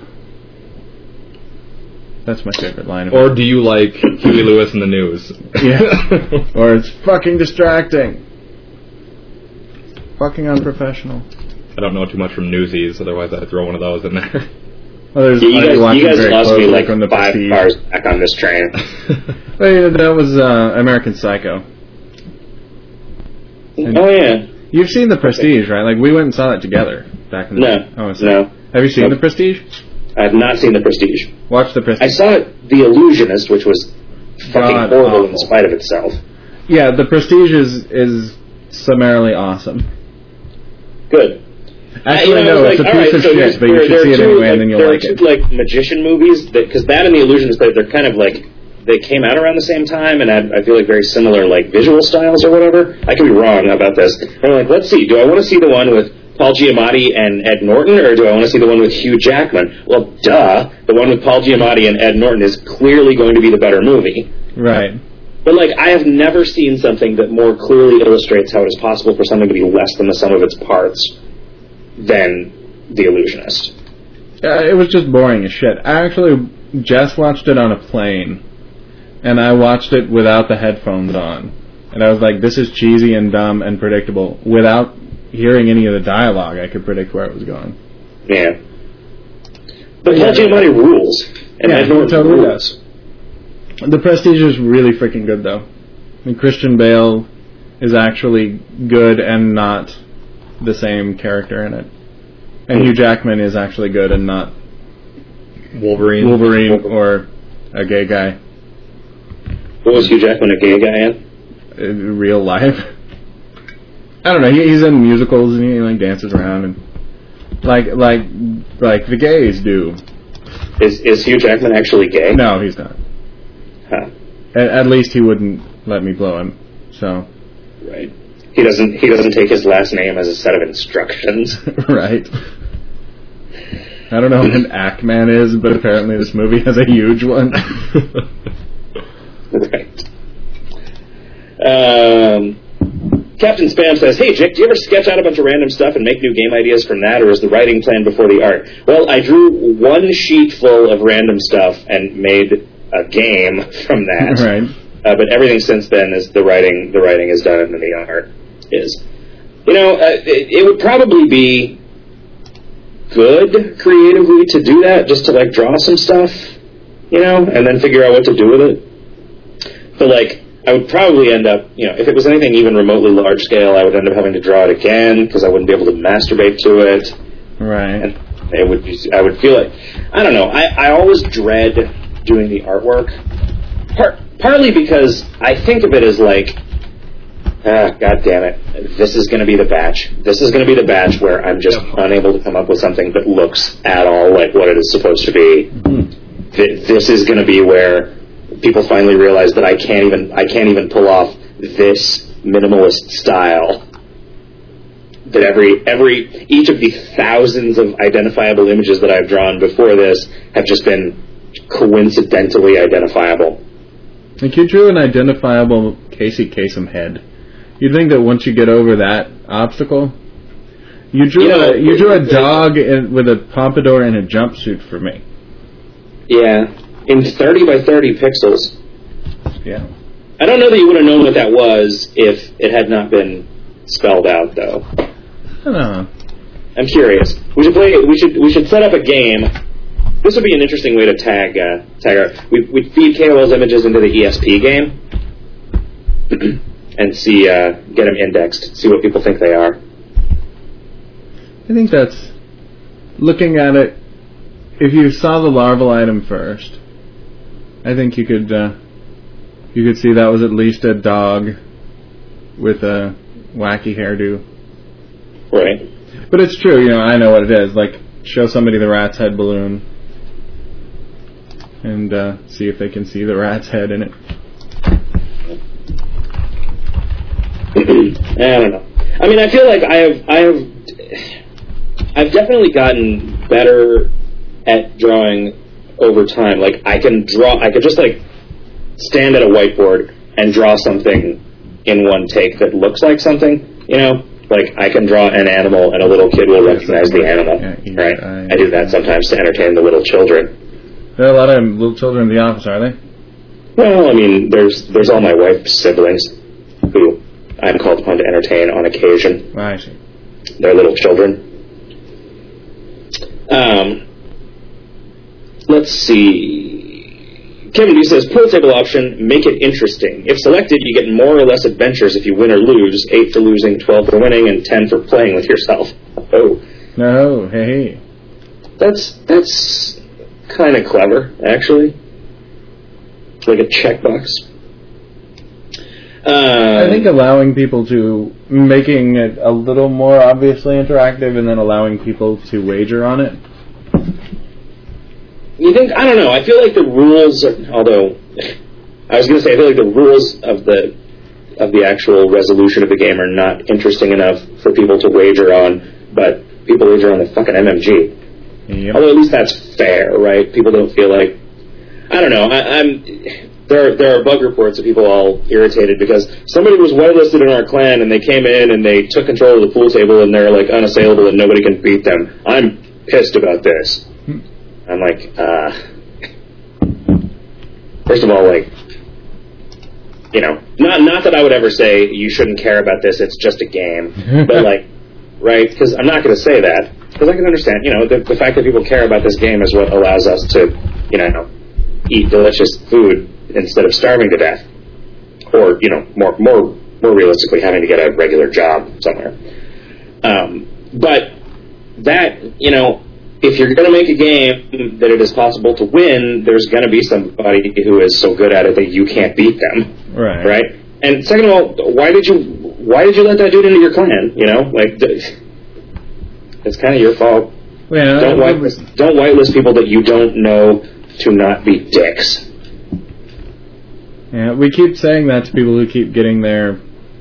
That's my favorite line. Of
or
it.
do you like Huey Lewis in the news?
Yeah. Or it's fucking distracting. Fucking unprofessional.
I don't know too much from Newsies, otherwise I'd throw one of those in there.
Well,
yeah, you guys, you guys lost me like
on the
five
Prestige.
cars back on this train.
Well, yeah, that was uh, American Psycho. And
oh, yeah.
You've seen The Prestige, right? Like, we went and saw it together back in the
no,
day. Oh,
no.
Have you seen
no.
The Prestige?
I have not seen The Prestige.
Watch The Prestige.
I saw it, The Illusionist, which was fucking
God,
horrible
awful.
in spite of itself.
Yeah, The Prestige is, is summarily awesome.
Good.
Actually,
I, you know,
no,
like,
it's a piece
right,
of
so
shit, but you should see it
two,
anyway,
like,
and then you'll
there
like
are
it.
two, like, magician movies, because that, that and The Illusionist, they're, they're kind of like, they came out around the same time, and I, I feel like very similar, like, visual styles or whatever. I could be wrong about this. And I'm like, let's see, do I want to see the one with Paul Giamatti and Ed Norton, or do I want to see the one with Hugh Jackman? Well, duh, the one with Paul Giamatti and Ed Norton is clearly going to be the better movie.
Right.
But, like, I have never seen something that more clearly illustrates how it is possible for something to be less than the sum of its parts than The Illusionist.
Uh, it was just boring as shit. I actually just watched it on a plane, and I watched it without the headphones on. And I was like, this is cheesy and dumb and predictable. Without hearing any of the dialogue, I could predict where it was going.
Yeah. But
yeah,
Paul Giamatti yeah. rules. And
yeah,
Ed Norton
totally
rules.
does. The Prestige is really freaking good, though. I mean, Christian Bale is actually good and not the same character in it. And mm. Hugh Jackman is actually good and not
Wolverine.
Wolverine or a gay guy.
What was Hugh Jackman a gay guy in?
In real life. I don't know. He, he's in musicals and he like dances around and like like like the gays do.
Is is Hugh Jackman actually gay?
No, he's not.
Huh.
At, at least he wouldn't let me blow him. So.
Right. He doesn't. He doesn't take his last name as a set of instructions.
Right. I don't know what an Ack Man is, but apparently this movie has a huge one.
Right. Um, Captain Spam says, "Hey, Jick, do you ever sketch out a bunch of random stuff and make new game ideas from that, or is the writing plan before the art?" Well, I drew one sheet full of random stuff and made a game from that.
Right.
Uh, but everything since then is the writing. The writing is done, and the art is. You know, uh, it, it would probably be good creatively to do that, just to like draw some stuff, you know, and then figure out what to do with it. But like, I would probably end up, you know, if it was anything even remotely large scale, I would end up having to draw it again because I wouldn't be able to masturbate to it.
Right.
And it would. Be, I would feel like, I don't know. I, I always dread doing the artwork. Part, partly because I think of it as like, ah, God damn it, this is going to be the batch. This is going to be the batch where I'm just yep. unable to come up with something that looks at all like what it is supposed to be. Mm-hmm. Th- this is going to be where people finally realize that I can't even I can't even pull off this minimalist style. That every every each of the thousands of identifiable images that I've drawn before this have just been coincidentally identifiable.
Like, you drew an identifiable Casey Kasem head. You'd think that once you get over that obstacle, you drew you know, a you drew a dog in, with a pompadour and a jumpsuit for me.
Yeah, in thirty by thirty pixels.
Yeah.
I don't know that you would have known what that was if it had not been spelled out, though.
I don't know.
I'm curious. We should play. We should. We should set up a game. This would be an interesting way to tag. Uh, tag our. We we feed K O L's images into the E S P game, and see. Uh, get them indexed. See what people think they are.
I think that's looking at it. If you saw the larval item first, I think you could. Uh, you could see that was at least a dog with a wacky hairdo.
Right.
But it's true, you know, I know what it is. Like, show somebody the rat's head balloon and uh, see if they can see the rat's head in it.
I don't know. I mean, I feel like I have, I have, I've definitely gotten better at drawing over time. Like, I can draw, I could just, like, stand at a whiteboard and draw something in one take that looks like something, you know? Like, I can draw an animal and a little kid will recognize the animal, yeah, right? I, I do that sometimes to entertain the little children.
There are a lot of little children in the office, are they?
Well, I mean, there's there's all my wife's siblings who I'm called upon to entertain on occasion.
I see.
They're little children. Um, let's see. Kevin B says, pool table option, make it interesting. If selected, you get more or less adventures if you win or lose, eight for losing, twelve for winning, and ten for playing with yourself. Oh.
No, hey.
That's, that's kind of clever, actually. It's like a checkbox. Uh,
I think allowing people to, making it a little more obviously interactive and then allowing people to wager on it.
You think, I don't know, I feel like the rules, are, although, I was going to say, I feel like the rules of the of the actual resolution of the game are not interesting enough for people to wager on, but people wager on the fucking M M G.
Yep.
Although at least that's fair, right? People don't feel like, I don't know, I, I'm, there, there are bug reports of people all irritated because somebody was whitelisted in our clan and they came in and they took control of the pool table and they're like unassailable and nobody can beat them. I'm pissed about this. I'm like, uh, first of all, like, you know, not not that I would ever say you shouldn't care about this, it's just a game, but like, right, because I'm not going to say that, because I can understand, you know, the, the fact that people care about this game is what allows us to, you know, eat delicious food instead of starving to death, or, you know, more more more realistically, having to get a regular job somewhere. Um, but that, you know, if you're going to make a game that it is possible to win, there's going to be somebody who is so good at it that you can't beat them,
right?
Right. And second of all, why did you why did you let that dude into your clan? You know, like it's kind of your fault.
Yeah,
don't whitelist don't whitelist people that you don't know to not be dicks.
Yeah, we keep saying that to people who keep getting their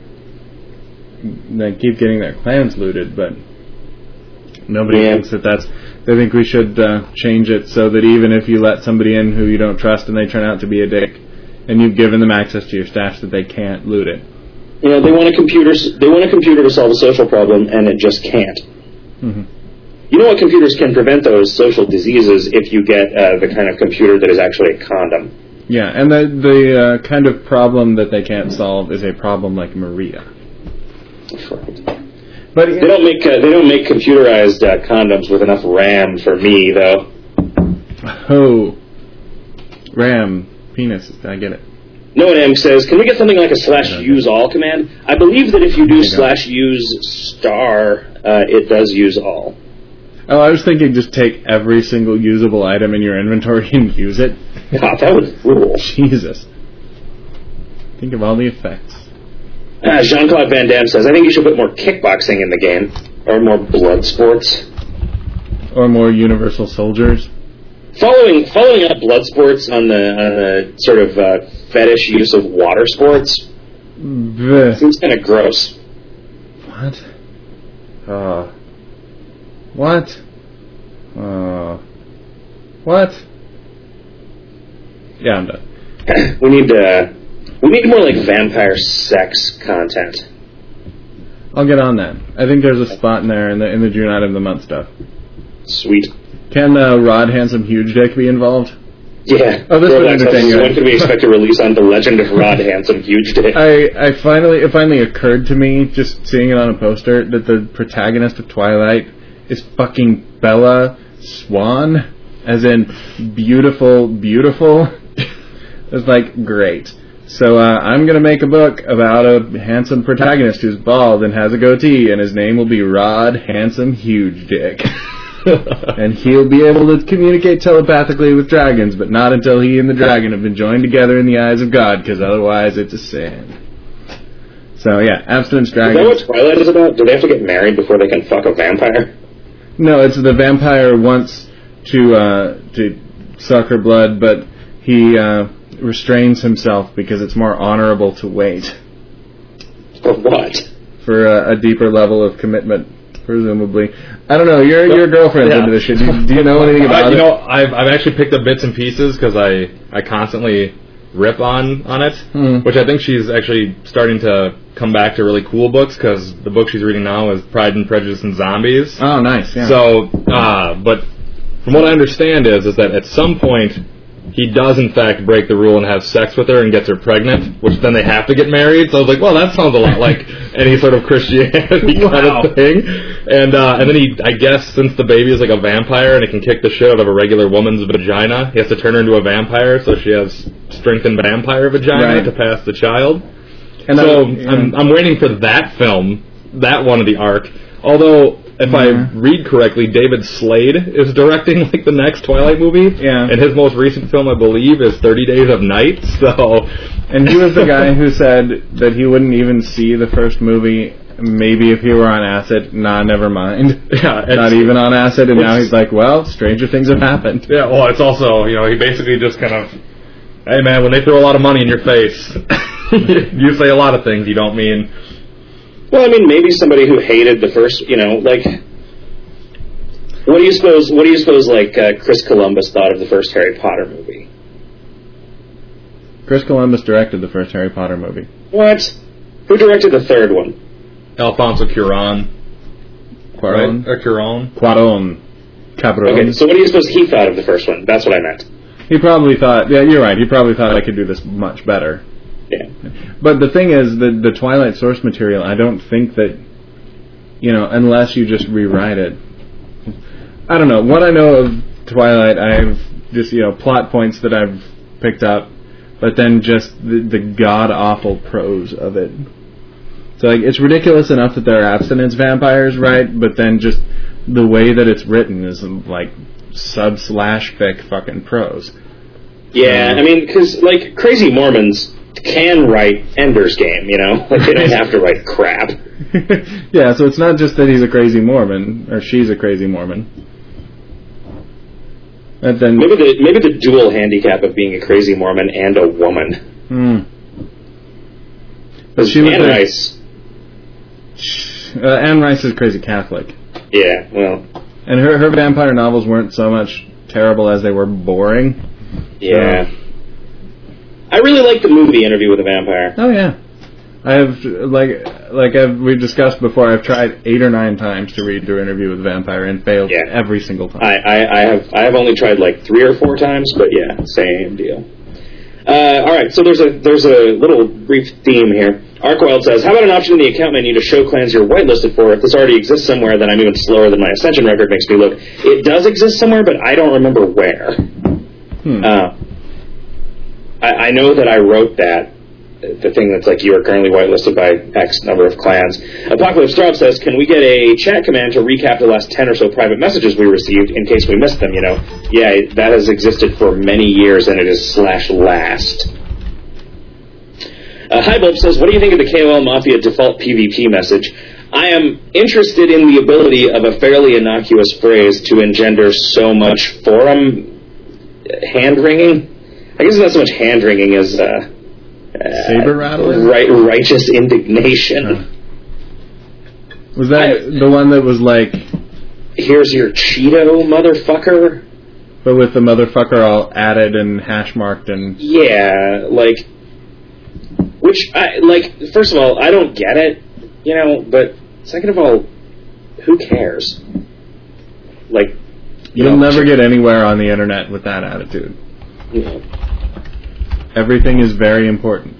they keep getting their clans looted, but nobody yeah. thinks that that's. They think we should uh, change it so that even if you let somebody in who you don't trust and they turn out to be a dick, and you've given them access to your stash, that they can't loot it.
You know, they want a computer. They want a computer to solve a social problem, and it just can't.
Mm-hmm.
You know what computers can prevent those social diseases if you get uh, the kind of computer that is actually a condom.
Yeah, and the the uh, kind of problem that they can't solve is a problem like Maria.
Right.
But
they don't make uh, they don't make computerized uh, condoms with enough RAM for me though.
Oh, RAM penis. I get it.
No one M says, can we get something like a slash use all command? I believe that if you do slash use star, uh, it does use all.
Oh, I was thinking just take every single usable item in your inventory and use it.
God, that would rule.
Jesus. Think of all the effects.
Uh, Jean-Claude Van Damme says, I think you should put more kickboxing in the game. Or more blood sports.
Or more universal soldiers.
Following following up blood sports on the, on the sort of uh, fetish use of water sports
Blech.
Seems kind of gross.
What? Uh, what? Uh, what? Yeah, I'm done.
we need uh, we need more like vampire sex content.
I'll get on that. I think there's a spot in there in the in the June item of the month stuff.
Sweet.
Can uh, Rod Handsome Huge Dick be involved?
Yeah.
Oh, this was
Throwback
entertaining.
says, when could we expect a release on The Legend of Rod Handsome Huge Dick?
I, I finally, it finally occurred to me, just seeing it on a poster, that the protagonist of Twilight is fucking Bella Swan, as in beautiful, beautiful. It's like, great. So uh, I'm going to make a book about a handsome protagonist who's bald and has a goatee, and his name will be Rod Handsome Huge Dick. And he'll be able to communicate telepathically with dragons, but not until he and the dragon have been joined together in the eyes of God, because otherwise it's a sin. So yeah, abstinence dragons.
Is that what Twilight is about? Do they have to get married before they can fuck a vampire?
No, it's the vampire wants to uh, to suck her blood, but he uh, restrains himself because it's more honorable to wait.
For what?
For a, a deeper level of commitment, presumably. I don't know. Your your girlfriend's
yeah.
into this shit. Do, do you know anything about
I, you
it?
know, I've I've actually picked up bits and pieces because I I constantly rip on on it,
Hmm.
which I think she's actually starting to come back to really cool books because the book she's reading now is Pride and Prejudice and Zombies.
Oh, nice. Yeah.
So, uh, but from what I understand is is that at some point he does in fact break the rule and have sex with her and gets her pregnant, which then they have to get married. So I was like, well, that sounds a lot like any sort of Christianity
Wow.
kind of thing. And uh, and then he, I guess, since the baby is like a vampire and it can kick the shit out of a regular woman's vagina, he has to turn her into a vampire so she has strengthened vampire vagina
Right.
to pass the child.
And
so
I- yeah.
I'm I'm waiting for that film, that one of the arc. Although, if
Yeah.
I read correctly, David Slade is directing like the next Twilight movie.
Yeah.
And his most recent film, I believe, is thirty Days of Night. So,
And he was the guy who said that he wouldn't even see the first movie, maybe if he were on acid. Nah, never mind.
yeah, it's,
Not even on acid, and now
it's-
he's like, well, stranger things have happened.
Yeah. Well, it's also, you know, he basically just kind of, hey man, when they throw a lot of money in your face, you say a lot of things you don't mean.
Well, I mean, maybe somebody who hated the first, you know, like, what do you suppose? What do you suppose? Like uh, Chris Columbus thought of the first Harry Potter movie?
Chris Columbus directed the first Harry Potter movie.
What? Who directed the third one?
Alfonso Cuarón,
Cuarón?
right? Or Cuarón.
Cuarón. Cabron.
Okay, so what do you suppose he thought of the first one? That's what I meant.
He probably thought, yeah, you're right, he probably thought I could do this much better.
Yeah.
But the thing is, the, the Twilight source material, I don't think that, you know, unless you just rewrite it. I don't know. What I know of Twilight, I've just, you know, plot points that I've picked up, but then just the, the god-awful prose of it. So, like, it's ridiculous enough that there are abstinence vampires, right? But then just the way that it's written is, like, sub-slash fic fucking prose.
Yeah, I mean, because, like, crazy Mormons can write Ender's Game, you know? Like, they don't have to write crap.
Yeah, so it's not just that he's a crazy Mormon, or she's a crazy Mormon. And then,
Maybe the maybe the dual handicap of being a crazy Mormon and a woman.
hmm. But
Because
she was
Anne
a-
Rice,
uh, Anne Rice is crazy Catholic.
yeah, well,
And her, her vampire novels weren't so much terrible as they were boring.
yeah. I really like the movie Interview with a Vampire.
Oh yeah, I have like like I've, we've discussed before. I've tried eight or nine times to read through Interview with a Vampire and failed
Yeah.
every single time.
I, I, I have I have only tried like three or four times, but yeah, same deal. Uh, all right, so there's a there's a little brief theme here. Arkwild says, how about an option in the account menu to show clans you're whitelisted for? If this already exists somewhere, then I'm even slower than my Ascension record makes me look. It does exist somewhere, but I don't remember where.
Hmm.
Uh, I, I know that I wrote that, the thing that's like, you are currently whitelisted by X number of clans. Apocalypse Straub says, can we get a chat command to recap the last ten or so private messages we received in case we missed them, you know? Yeah, that has existed for many years, and it is slash last. Uh, Highbulb says, what do you think of the K O L Mafia default PvP message? I am interested in the ability of a fairly innocuous phrase to engender so much forum hand-wringing. I guess it's not so much hand-wringing as uh, uh,
Saber rattling?
right, righteous indignation.
Uh. Was that
I-
the one that was like,
Here's your Cheeto, motherfucker.
but with the motherfucker all added and hash marked and
Yeah, like, which, I, like, first of all, I don't get it, you know, but second of all, who cares? Like, you
you'll
know,
never get anywhere on the internet with that attitude.
Yeah.
Everything is very important.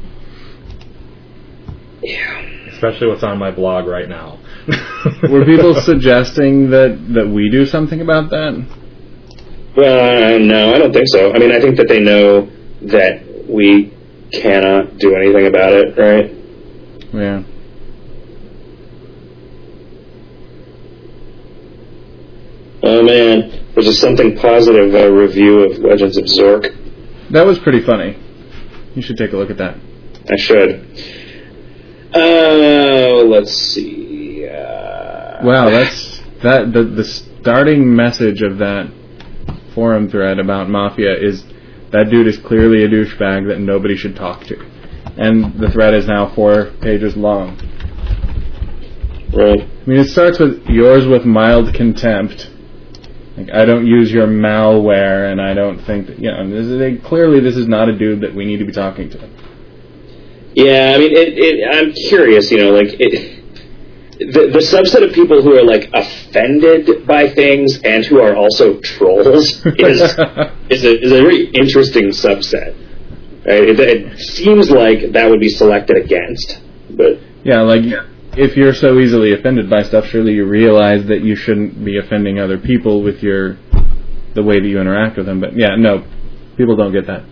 Yeah.
Especially what's on my blog right now.
Were people suggesting that, that we do something about that?
Well, no, I don't think so. I mean, I think that they know that we cannot do anything about it, right?
Yeah.
Oh man, there's a something positive uh, review of Legends of Zork.
That was pretty funny. You should take a look at that.
I should. Uh, let's see. Uh,
Wow, that's that the the starting message of that forum thread about Mafia is that dude is clearly a douchebag that nobody should talk to. And the thread is now four pages long.
Right.
I mean, it starts with yours with mild contempt. Like, I don't use your malware, and I don't think that, you know, this is a, clearly this is not a dude that we need to be talking to.
Yeah, I mean, it, it, I'm curious, you know, like, it, the, the subset of people who are, like, offended by things and who are also trolls is, is, a, is a very interesting subset. Right? It, it seems like that would be selected against, but...
Yeah, like... Yeah. If you're so easily offended by stuff, surely you realize that you shouldn't be offending other people with your the way that you interact with them. But yeah, no, people don't get that.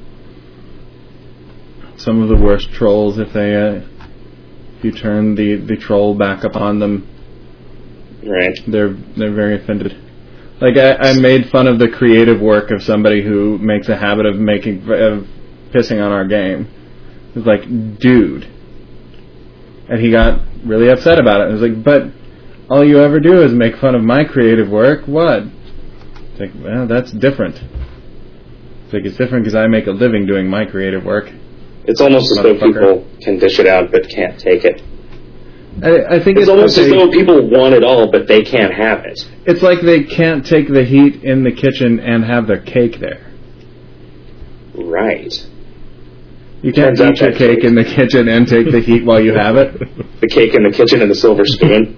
Some of the worst trolls, if they uh, if you turn the, the troll back upon them,
right?
They're they're very offended. Like I, I made fun of the creative work of somebody who makes a habit of making of pissing on our game. It was like, dude. And he got really upset about it. I was like, but all you ever do is make fun of my creative work. What? It's like, well, that's different. It's like, it's different because I make a living doing my creative work.
It's almost as though people can dish it out but can't take it.
I, I think
it's,
it's
almost
like
as
they,
though people want it all but they can't have it.
It's like they can't take the heat in the kitchen and have their cake there.
Right.
You can't eat your cake in the kitchen and take the heat while you have it.
The cake in the kitchen and the silver spoon.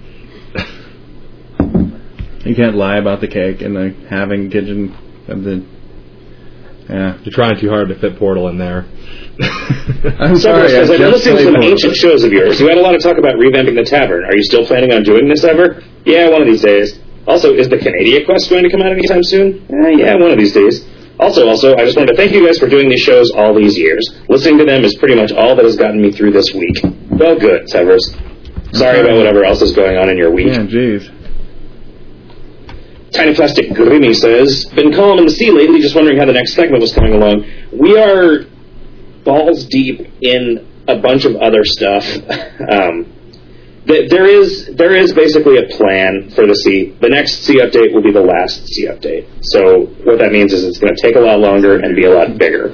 You can't lie about the cake in the having kitchen of the... Yeah.
You're trying too hard to fit Portal in there.
I'm sorry.
I've been listening to some
Portal.
ancient shows of yours. You had a lot of talk about revamping the tavern. Are you still planning on doing this ever? Yeah, one of these days. Also, is the Canadian Quest going to come out anytime soon? Uh, yeah, one of these days. Also, also, I just wanted to thank you guys for doing these shows all these years. Listening to them is pretty much all that has gotten me through this week. Well, good, Severus. Sorry about whatever else is going on in your week.
Yeah, jeez.
Tiny Plastic Grimmy says, been calm in the sea lately, just wondering how the next segment was coming along. We are balls deep in a bunch of other stuff. um, th- there is there is basically a plan for the sea. The next sea update will be the last sea update. So what that means is it's going to take a lot longer and be a lot bigger.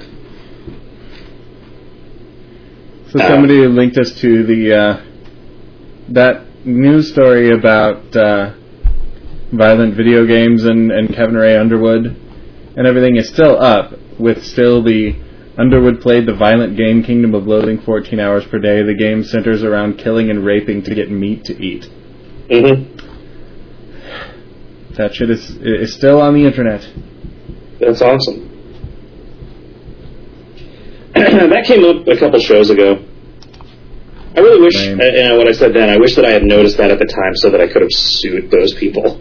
So somebody um, linked us to the uh, that news story about uh, violent video games and, and Kevin Ray Underwood, and everything is still up with still the Underwood played the violent game Kingdom of Loathing fourteen hours per day. The game centers around killing and raping to get meat to eat.
Mm-hmm.
That shit is is still on the internet.
That's awesome. That came up a couple shows ago. I really wish, uh, you know, what I said then, I wish that I had noticed that at the time so that I could have sued those people.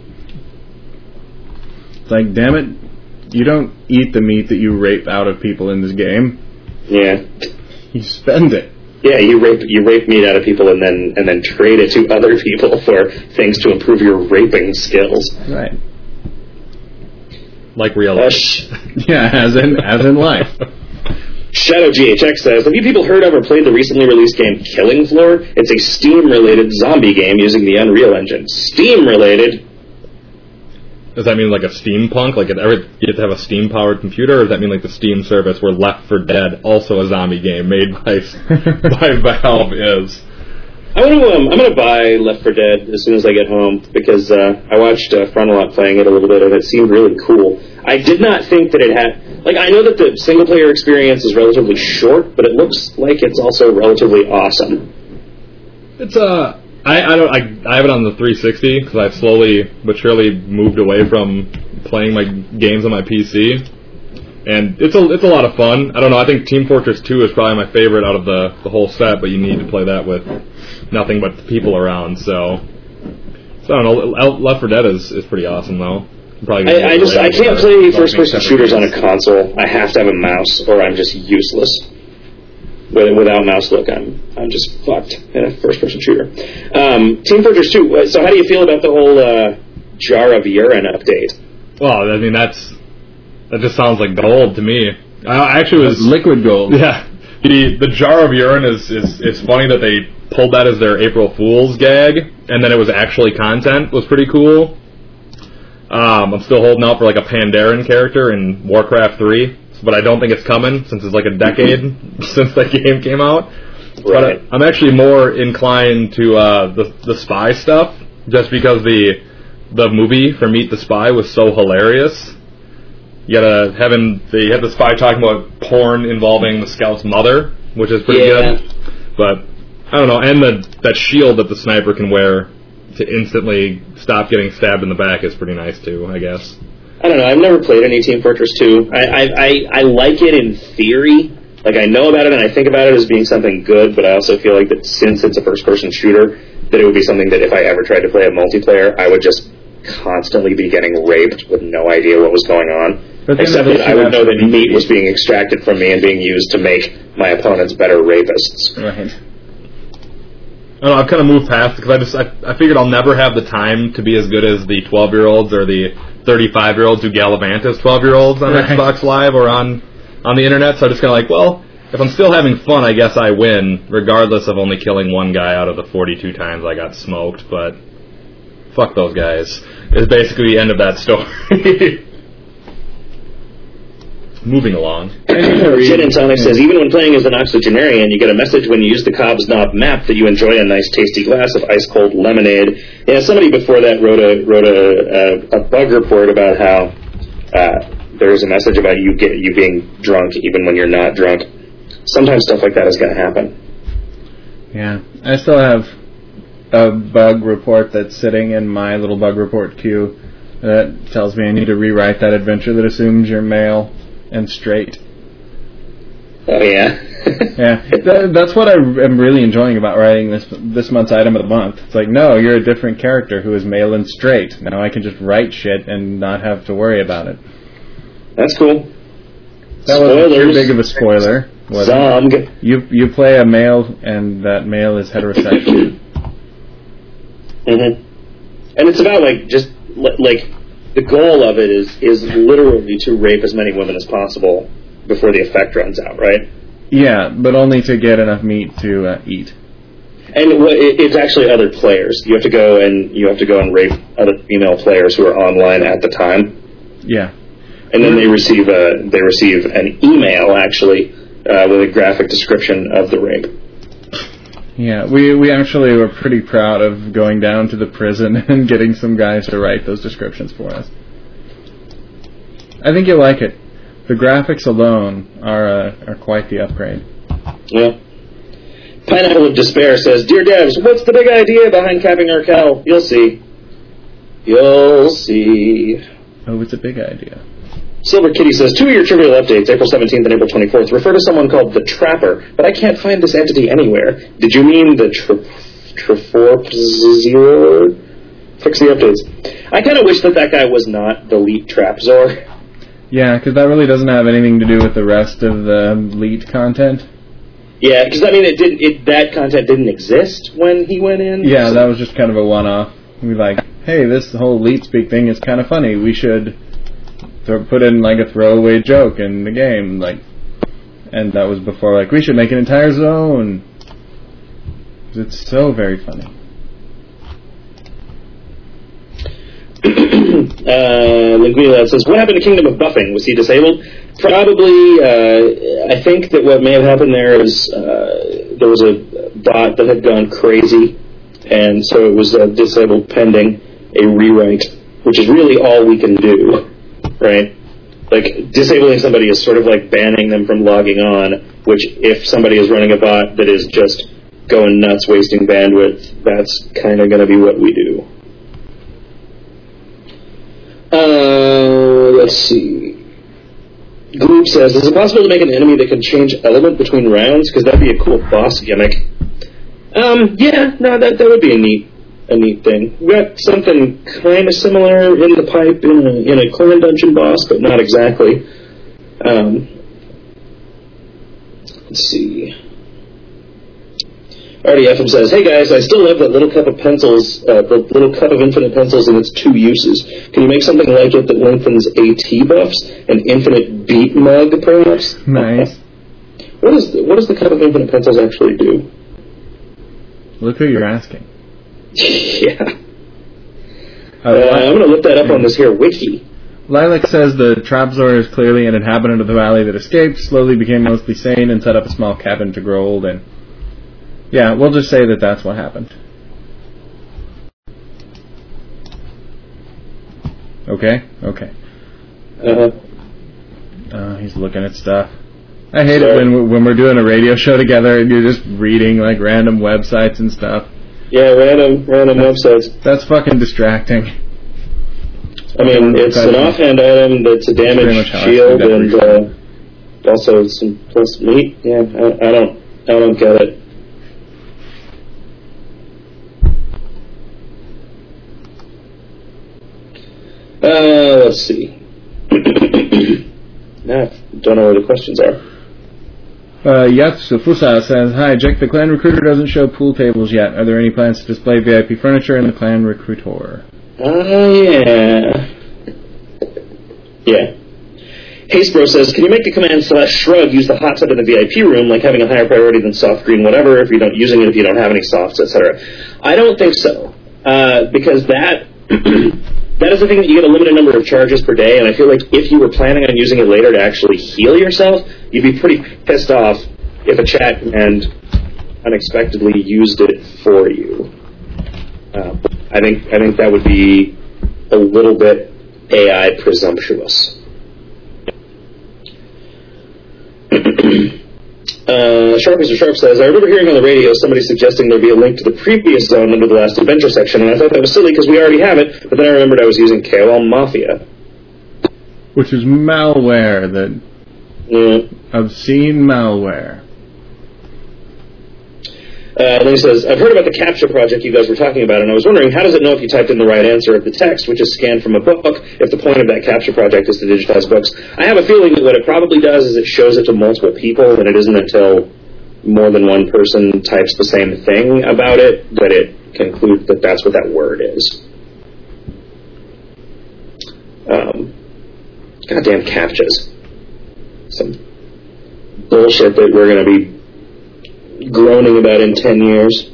It's like, damn it, you don't eat the meat that you rape out of people in this game.
Yeah.
You spend it.
Yeah, you rape you rape meat out of people and then and then trade it to other people for things to improve your raping skills.
Right.
Like real life.
Uh, sh-
yeah, as in as in life.
Shadow G H X says, have you people heard of or played the recently released game Killing Floor? It's a Steam-related zombie game using the Unreal Engine. Steam-related?
Does that mean like a steampunk? Like, it ever, you have to have a Steam-powered computer? Or does that mean like the Steam service where Left four Dead, also a zombie game made by by Valve, is?
I'm gonna um, I'm gonna buy Left four Dead as soon as I get home because uh, I watched uh, Frontalot playing it a little bit and it seemed really cool. I did not think that it had like I know that the single player experience is relatively short, but it looks like it's also relatively awesome.
It's uh I, I don't I, I have it on the three sixty because I've slowly but surely moved away from playing my games on my P C. And it's a it's a lot of fun. I don't know. I think Team Fortress two is probably my favorite out of the, the whole set, but you need to play that with nothing but people around. So, so I don't know. Left four Dead is, is pretty awesome though. Probably
I, I just I can't play first person shooters on a console. I have to have a mouse, or I'm just useless. Without mouse look, I'm I'm just fucked in a first person shooter. Um, Team Fortress two. So how do you feel about the whole uh, jar of urine update?
Well, I mean that's. That just sounds like gold to me. I actually was
liquid gold.
Yeah, the the jar of urine is, is is funny that they pulled that as their April Fool's gag, and then it was actually content. Was pretty cool. Um, I'm still holding out for like a Pandaren character in Warcraft three, but I don't think it's coming since it's like a decade since that game came out.
Right.
But I'm actually more inclined to uh, the the spy stuff, just because the the movie for Meet the Spy was so hilarious. You gotta having the you have the spy talking about porn involving the scout's mother, which is pretty
yeah.
good. But I don't know, and the that shield that the sniper can wear to instantly stop getting stabbed in the back is pretty nice too, I guess.
I don't know. I've never played any Team Fortress two. I I I, I like it in theory. Like I know about it and I think about it as being something good, but I also feel like that since it's a first person shooter, that it would be something that if I ever tried to play a multiplayer, I would just constantly be getting raped with no idea what was going on. But except that I would know that meat was being extracted from me and being used to make my opponents better rapists.
Right.
I don't know, I've kind of moved past it because I just I, I figured I'll never have the time to be as good as the twelve-year-olds or the thirty-five-year-olds who gallivant as twelve-year-olds on right. Xbox Live or on on the internet. So I'm just kind of like, well, if I'm still having fun, I guess I win, regardless of only killing one guy out of the forty-two times I got smoked. But fuck those guys. Is basically the end of that story. Moving along.
Gin and Sonic says, even when playing as an octogenarian, you get a message when you use the Cobb's Knob map that you enjoy a nice tasty glass of ice-cold lemonade. Yeah, somebody before that wrote a wrote a, a, a bug report about how uh, there's a message about you get you being drunk even when you're not drunk. Sometimes stuff like that is going to happen.
Yeah, I still have a bug report that's sitting in my little bug report queue that tells me I need to rewrite that adventure that assumes you're male and straight.
Oh yeah.
Yeah, that, that's what I am really enjoying about writing this this month's item of the month. It's like, no, you're a different character who is male and straight. Now I can just write shit and not have to worry about it.
That's cool.
That wasn't too big of a spoiler.
Zong.
You you play a male and that male is heterosexual.
Mhm. And it's about like just like. The goal of it is is literally to rape as many women as possible before the effect runs out, right?
Yeah, but only to get enough meat to uh, eat.
And it's actually other players. You have to go and you have to go and rape other female players who are online at the time.
Yeah.
And then they receive a they receive an email actually uh, with a graphic description of the rape.
Yeah, we we actually were pretty proud of going down to the prison and getting some guys to write those descriptions for us. I think you'll like it. The graphics alone are uh, are quite the upgrade.
Yeah. Pineapple of Despair says, Dear Devs, what's the big idea behind capping Urkel? You'll see. You'll see.
Oh, it's a big idea.
Silver Kitty says, two of your trivial updates, April seventeenth and April twenty-fourth, refer to someone called the Trapper, but I can't find this entity anywhere. Did you mean the Treforpzor? Fix the updates. I kind of wish that that guy was not the Leet Trapzor.
Yeah, because that really doesn't have anything to do with the rest of the Leet content.
Yeah, because I mean, it didn't. It, that content didn't exist when he went in.
Yeah, so that was just kind of a one-off. We like, hey, this whole Leet Speak thing is kind of funny. We should th- put in like a throwaway joke in the game, like, and that was before like we should make an entire zone. It's so very funny.
uh, Linguila says, what happened to Kingdom of Buffing? Was he disabled? Probably. Uh, I think that what may have happened there is uh, there was a bot that had gone crazy, and so it was uh, disabled pending a rewrite, which is really all we can do, right? Like, disabling somebody is sort of like banning them from logging on, which if somebody is running a bot that is just going nuts, wasting bandwidth, that's kind of going to be what we do. Uh, let's see. Gloop says, is it possible to make an enemy that can change element between rounds? Because that'd be a cool boss gimmick. Um, yeah, no, that that would be a neat a neat thing. We got something kind of similar in the pipe in a, in a clan dungeon boss, but not exactly. Um, let's see. R D F M says, hey guys, I still have that little cup of pencils, uh, the little cup of infinite pencils and its two uses. Can you make something like it that lengthens AT buffs? An infinite beat mug, perhaps?
Nice.
What, is the, what does the cup of infinite pencils actually do?
Look who you're asking.
yeah.
Uh,
uh, I'm going to look that up on this here wiki.
Lilac says the Trapzor is clearly an inhabitant of the valley that escaped, slowly became mostly sane, and set up a small cabin to grow old in. Yeah, we'll just say that that's what happened. Okay? Okay.
Uh-huh.
Uh, he's looking at stuff. I hate
Sorry.
it when when we're doing a radio show together and you're just reading like random websites and stuff.
Yeah, random random
that's,
websites.
That's fucking distracting.
I mean, it's an offhand item that's a damage shield and uh, also some plus meat. Yeah, I, I don't, I don't get it. Uh, let's see. Nah, don't know where the questions are.
Uh, Yatsufusa says, hi, Jack, the clan recruiter doesn't show pool tables yet. Are there any plans to display V I P furniture in the clan recruiter?
Oh, yeah. Yeah. Hastebro says, can you make the command slash shrug use the hot tub in the V I P room, like having a higher priority than soft green whatever, if you're not using it, if you don't have any softs, et cetera? I don't think so. Uh, because that... That is the thing that you get a limited number of charges per day, and I feel like if you were planning on using it later to actually heal yourself, you'd be pretty pissed off if a chat command unexpectedly used it for you. Uh, I think I think that would be a little bit A I presumptuous. Uh, Sharp Mister Sharp says, I remember hearing on the radio somebody suggesting there be a link to the previous zone under the last adventure section, and I thought that was silly because we already have it, but then I remembered I was using K O L Mafia.
Which is malware, that
Yeah.
obscene malware.
Uh, and then he says, I've heard about the CAPTCHA project you guys were talking about, and I was wondering, how does it know if you typed in the right answer of the text, which is scanned from a book, if the point of that CAPTCHA project is to digitize books? I have a feeling that what it probably does is it shows it to multiple people, and it isn't until more than one person types the same thing about it that it concludes that that's what that word is. Um, goddamn CAPTCHAs. Some bullshit that we're going to be groaning about in ten years.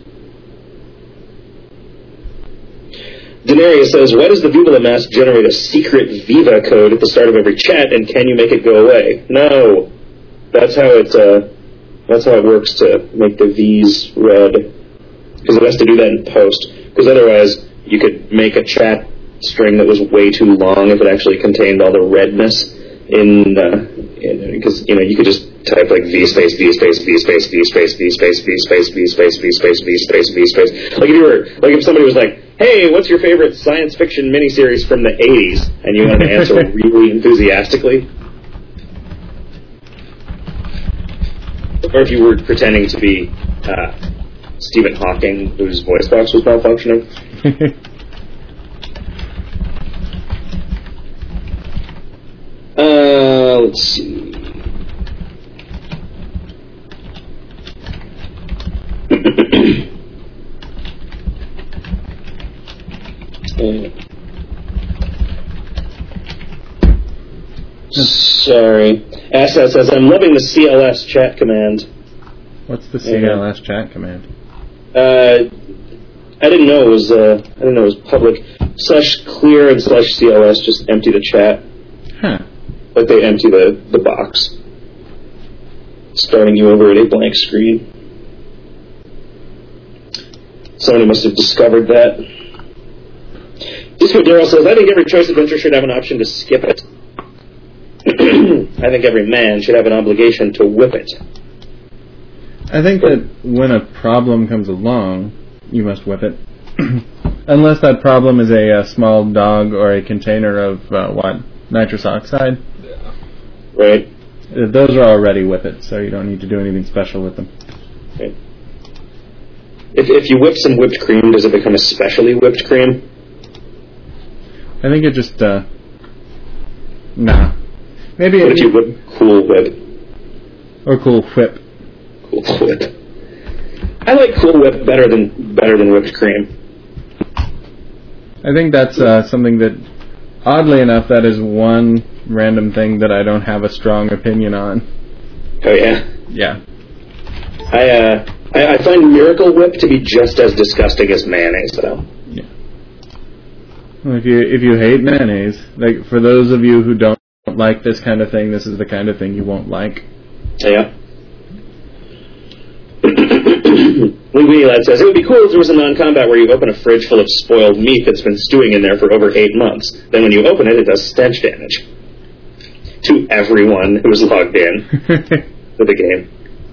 Denarius says, why does the Viva mask generate a secret Viva code at the start of every chat, and can you make it go away? No. That's how it, uh, that's how it works to make the V's red. Because it has to do that in post. Because otherwise, you could make a chat string that was way too long if it actually contained all the redness in, uh, because, you know, you could just type like V space, V space, V space, V space, V space, V space, V space, V space, V space, V space. Like if you were, like if somebody was like, hey, what's your favorite science fiction miniseries from the eighties? And you wanted to answer really enthusiastically. Or if you were pretending to be uh, Stephen Hawking, whose voice box was malfunctioning. uh, let's see. Sorry. Asset says, I'm loving the C L S chat command.
What's the C L S chat command?
Uh, I didn't know it was, uh, I didn't know it was public. Slash clear and slash C L S just empty the chat.
Huh.
Like they empty the, the box. Starting you over at a blank screen. Somebody must have discovered that. Disco Daryl says, I think every choice adventure should have an option to skip it. I think every man should have an obligation to whip it.
I think that when a problem comes along, you must whip it. Unless that problem is a, a small dog or a container of, uh, what, nitrous oxide?
Yeah.
Right.
Those are already whippets, so you don't need to do anything special with them.
Okay. If if you whip some whipped cream, does it become especially whipped cream?
I think it just, uh... Nah. Maybe
What
it,
if you whip Cool Whip?
Or Cool Whip.
Cool Whip. I like Cool Whip better than better than whipped cream.
I think that's uh, something that, oddly enough, that is one random thing that I don't have a strong opinion on.
Oh yeah.
Yeah.
I uh I, I find Miracle Whip to be just as disgusting as mayonnaise, though.
Yeah. Well, if you if you hate mayonnaise, like for those of you who don't like this kind of thing, this is the kind of thing you won't like.
Yeah. Linguini Lad says, it would be cool if there was a non-combat where you open a fridge full of spoiled meat that's been stewing in there for over eight months. Then when you open it, it does stench damage. To everyone who is logged in to the game.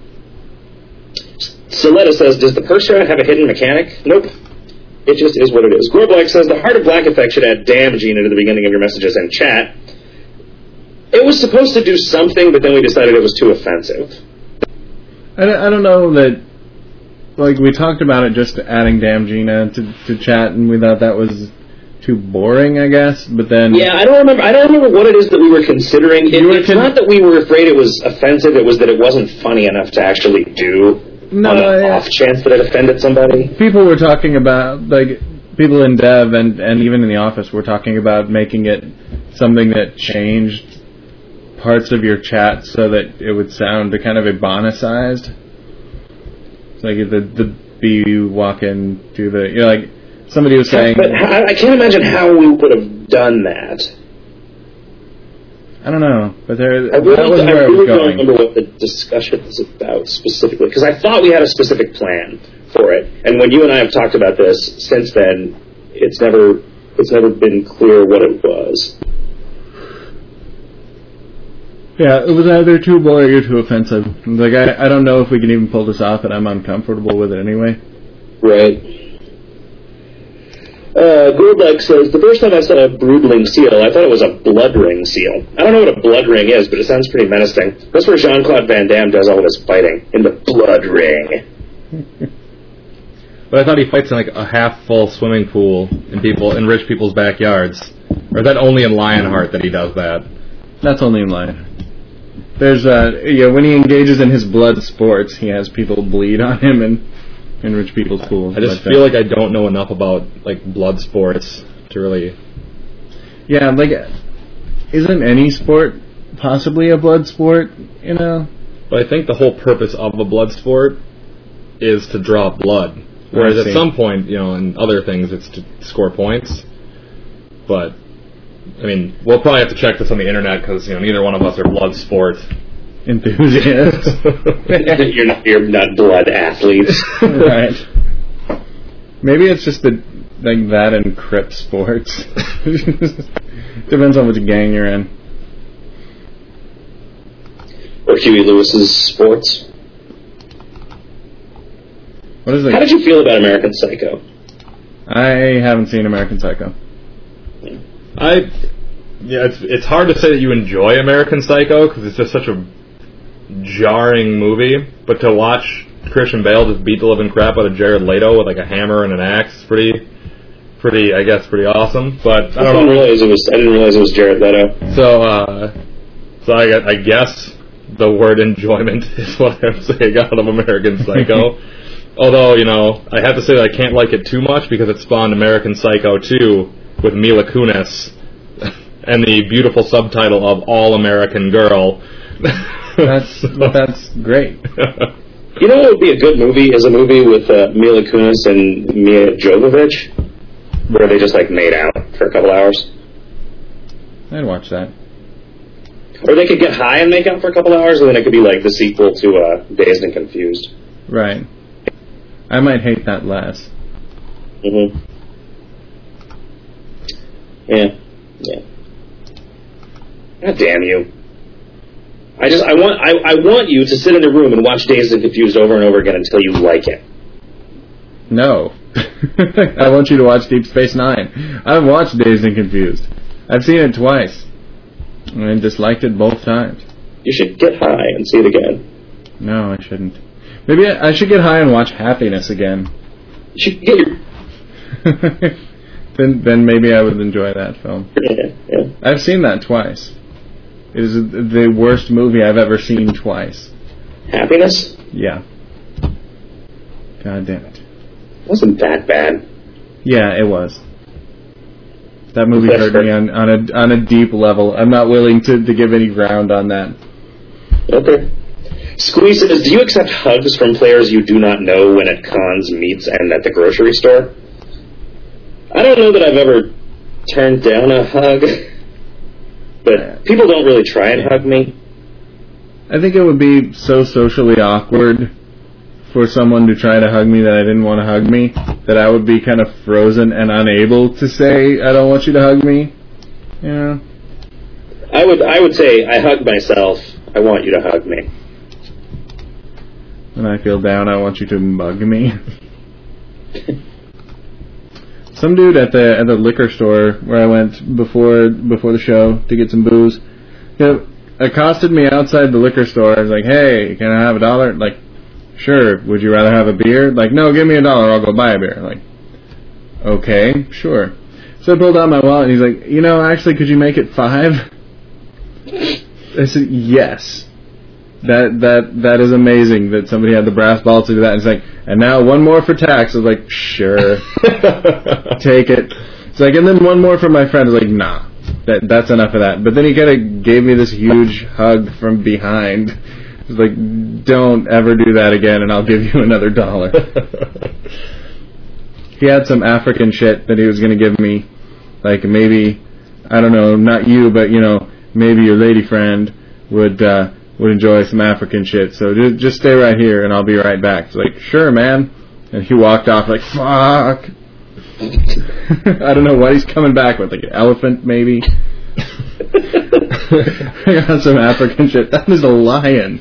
Soletta says, does the purse shot have a hidden mechanic? Nope. It just is what it is. Gorblack says, the Heart of Black effect should add damn gene into the beginning of your messages in chat. It was supposed to do something, but then we decided it was too offensive.
I don't, I don't know that, like, we talked about it just adding damn Gina to, to chat, and we thought that was too boring, I guess, but then...
Yeah, I don't remember I don't remember what it is that we were considering. It,
were
it's
con-
not that we were afraid it was offensive, it was that it wasn't funny enough to actually do
No,
on the
yeah.
off chance that it offended somebody.
People were talking about, like, people in dev and, and even in the office were talking about making it something that changed parts of your chat so that it would sound kind of Ibanicized. It's like the the B you walk in to the, you know, like somebody was saying.
But how, I can't imagine how we would have done that.
I don't know, but there
I really,
that was
I
where
really
it was
don't
going.
remember what the discussion was about specifically, because I thought we had a specific plan for it. And when you and I have talked about this since then, it's never it's never been clear what it was.
Yeah, it was either too boring or too offensive. Like, I, I don't know if we can even pull this off, and I'm uncomfortable with it anyway.
Right. Uh, Goldbeck says, the first time I saw a broodling seal, I thought it was a blood ring seal. I don't know what a blood ring is, but it sounds pretty menacing. That's where Jean-Claude Van Damme does all of his fighting, in the blood ring.
But I thought he fights in like a half-full swimming pool in people in rich people's backyards. Or is that only in Lionheart that he does that?
That's only in line. There's, uh, yeah, when he engages in his blood sports, he has people bleed on him in, in rich people's pools.
I just
like
feel
that.
like I don't know enough about like blood sports to really.
Yeah, like, isn't any sport possibly a blood sport, you know?
But I think the whole purpose of a blood sport is to draw blood. Whereas
I
at
see.
some point, you know, in other things, it's to score points. But, I mean, we'll probably have to check this on the internet because, you know, neither one of us are blood sport
Enthusiasts.
you're not you're not blood athletes.
Right. Maybe it's just the, like that and Crip sports. Depends on which gang you're in.
Or Huey Lewis's sports.
What is it?
How did you feel about American Psycho?
I haven't seen American Psycho.
I, yeah, it's it's hard to say that you enjoy American Psycho because it's just such a jarring movie. But to watch Christian Bale just beat the living crap out of Jared Leto with like a hammer and an axe, pretty, pretty, I guess, pretty awesome. But I
I
don't
didn't
know.
realize it was. I didn't realize it was Jared Leto.
So, uh, so I, gu- I guess the word enjoyment is what I'm saying out of American Psycho. Although, you know, I have to say that I can't like it too much because it spawned American Psycho two with Mila Kunis and the beautiful subtitle of All American Girl.
That's that's great.
You know what would be a good movie is a movie with uh, Mila Kunis and Mia Jovovich, where they just like made out for a couple hours.
I'd watch that.
Or they could get high and make out for a couple hours, and then it could be like the sequel to uh, Dazed and Confused.
Right. I might hate that less.
Mm-hmm. Yeah. Yeah. God damn you. I just I want I, I want you to sit in a room and watch Dazed and Confused over and over again until you like it.
No. I want you to watch Deep Space Nine. I've watched Dazed and Confused. I've seen it twice. And I disliked it both times.
You should get high and see it again.
No, I shouldn't. Maybe I, I should get high and watch Happiness again.
You should get your...
then, then maybe I would enjoy that film.
Yeah, yeah.
I've seen that twice. It is the worst movie I've ever seen twice.
Happiness?
Yeah. God damn it.
Wasn't that bad.
Yeah, it was. That movie hurt me on, on a on a deep level. I'm not willing to, to give any ground on that.
Okay. Squeeze says, do you accept hugs from players you do not know when at cons, meets, and at the grocery store? I don't know that I've ever turned down a hug, but people don't really try and hug me.
I think it would be so socially awkward for someone to try to hug me that I didn't want to hug me, that I would be kind of frozen and unable to say, I don't want you to hug me. Yeah.
I would I would say, I hug myself, I want you to hug me.
When I feel down, I want you to mug me. Some dude at the at the liquor store where I went before before the show to get some booze, you know, accosted me outside the liquor store. I was like, hey, can I have a dollar? Like, sure. Would you rather have a beer? Like, no, give me a dollar. I'll go buy a beer. Like, okay, sure. So I pulled out my wallet, and he's like, you know, actually, could you make it five? I said, yes. That that that is amazing that somebody had the brass balls to do that. And it's like, and now one more for tax. I was like, sure. Take it. It's like, and then one more for my friend. I was like, nah. That that's enough of that. But then he kind of gave me this huge hug from behind. He was like, don't ever do that again, and I'll give you another dollar. He had some African shit that he was going to give me. Like, maybe, I don't know, not you, but, you know, maybe your lady friend would uh, would enjoy some African shit. So just, just stay right here, and I'll be right back. It's like, sure, man. And he walked off like, fuck. I don't know what he's coming back with, like an elephant, maybe. I got some African shit. That is a lion.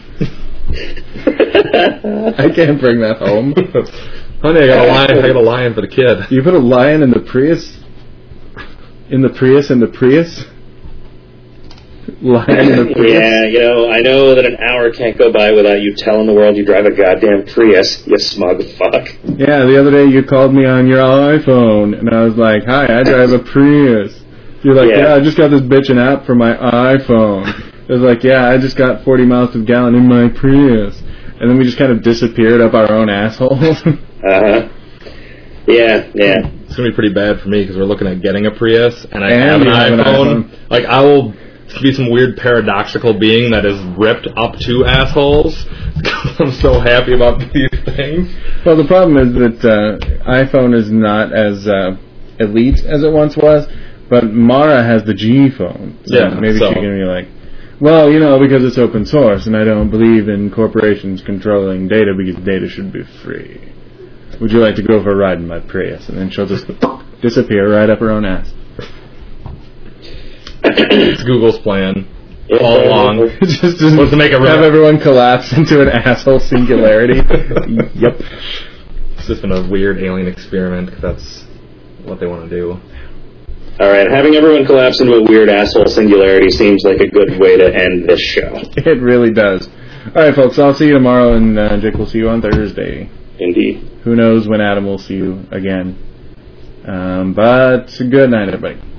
I can't bring that home.
Honey, I got a lion. I got a lion for the kid.
You put a lion in the Prius? In the Prius in the Prius? Lion in the Prius?
Yeah, you know, I know that an hour can't go by without you telling the world you drive a goddamn Prius, you smug fuck.
Yeah, the other day you called me on your iPhone, and I was like, hi, I drive a Prius. You're like, yeah. yeah, I just got this bitchin' app for my iPhone. I was like, yeah, I just got forty miles to the gallon in my Prius. And then we just kind of disappeared up our own assholes.
uh-huh. Yeah, yeah.
It's going to be pretty bad for me because we're looking at getting a Prius, and I
and
have, an,
have
iPhone.
an iPhone.
Like, I will be some weird paradoxical being that is ripped up to assholes because I'm so happy about these things.
Well, the problem is that uh, iPhone is not as uh, elite as it once was, but Mara has the G phone. So
yeah,
maybe
so.
she's going to be like, well, you know, because it's open source, and I don't believe in corporations controlling data because data should be free. Would you like to go for a ride in my Prius? And then she'll just disappear right up her own ass.
It's Google's plan
Yeah,
all
yeah,
along.
yeah.
just just
Was to make it
have
real.
everyone collapse into an asshole singularity. Yep.
It's just been a weird alien experiment because that's what they want to do.
Alright, having everyone collapse into a weird asshole singularity seems like a good way to end this show.
It really does. Alright, folks, I'll see you tomorrow, and uh, Jake will see you on Thursday.
Indeed.
Who knows when Adam will see you again. Um, but good night, everybody.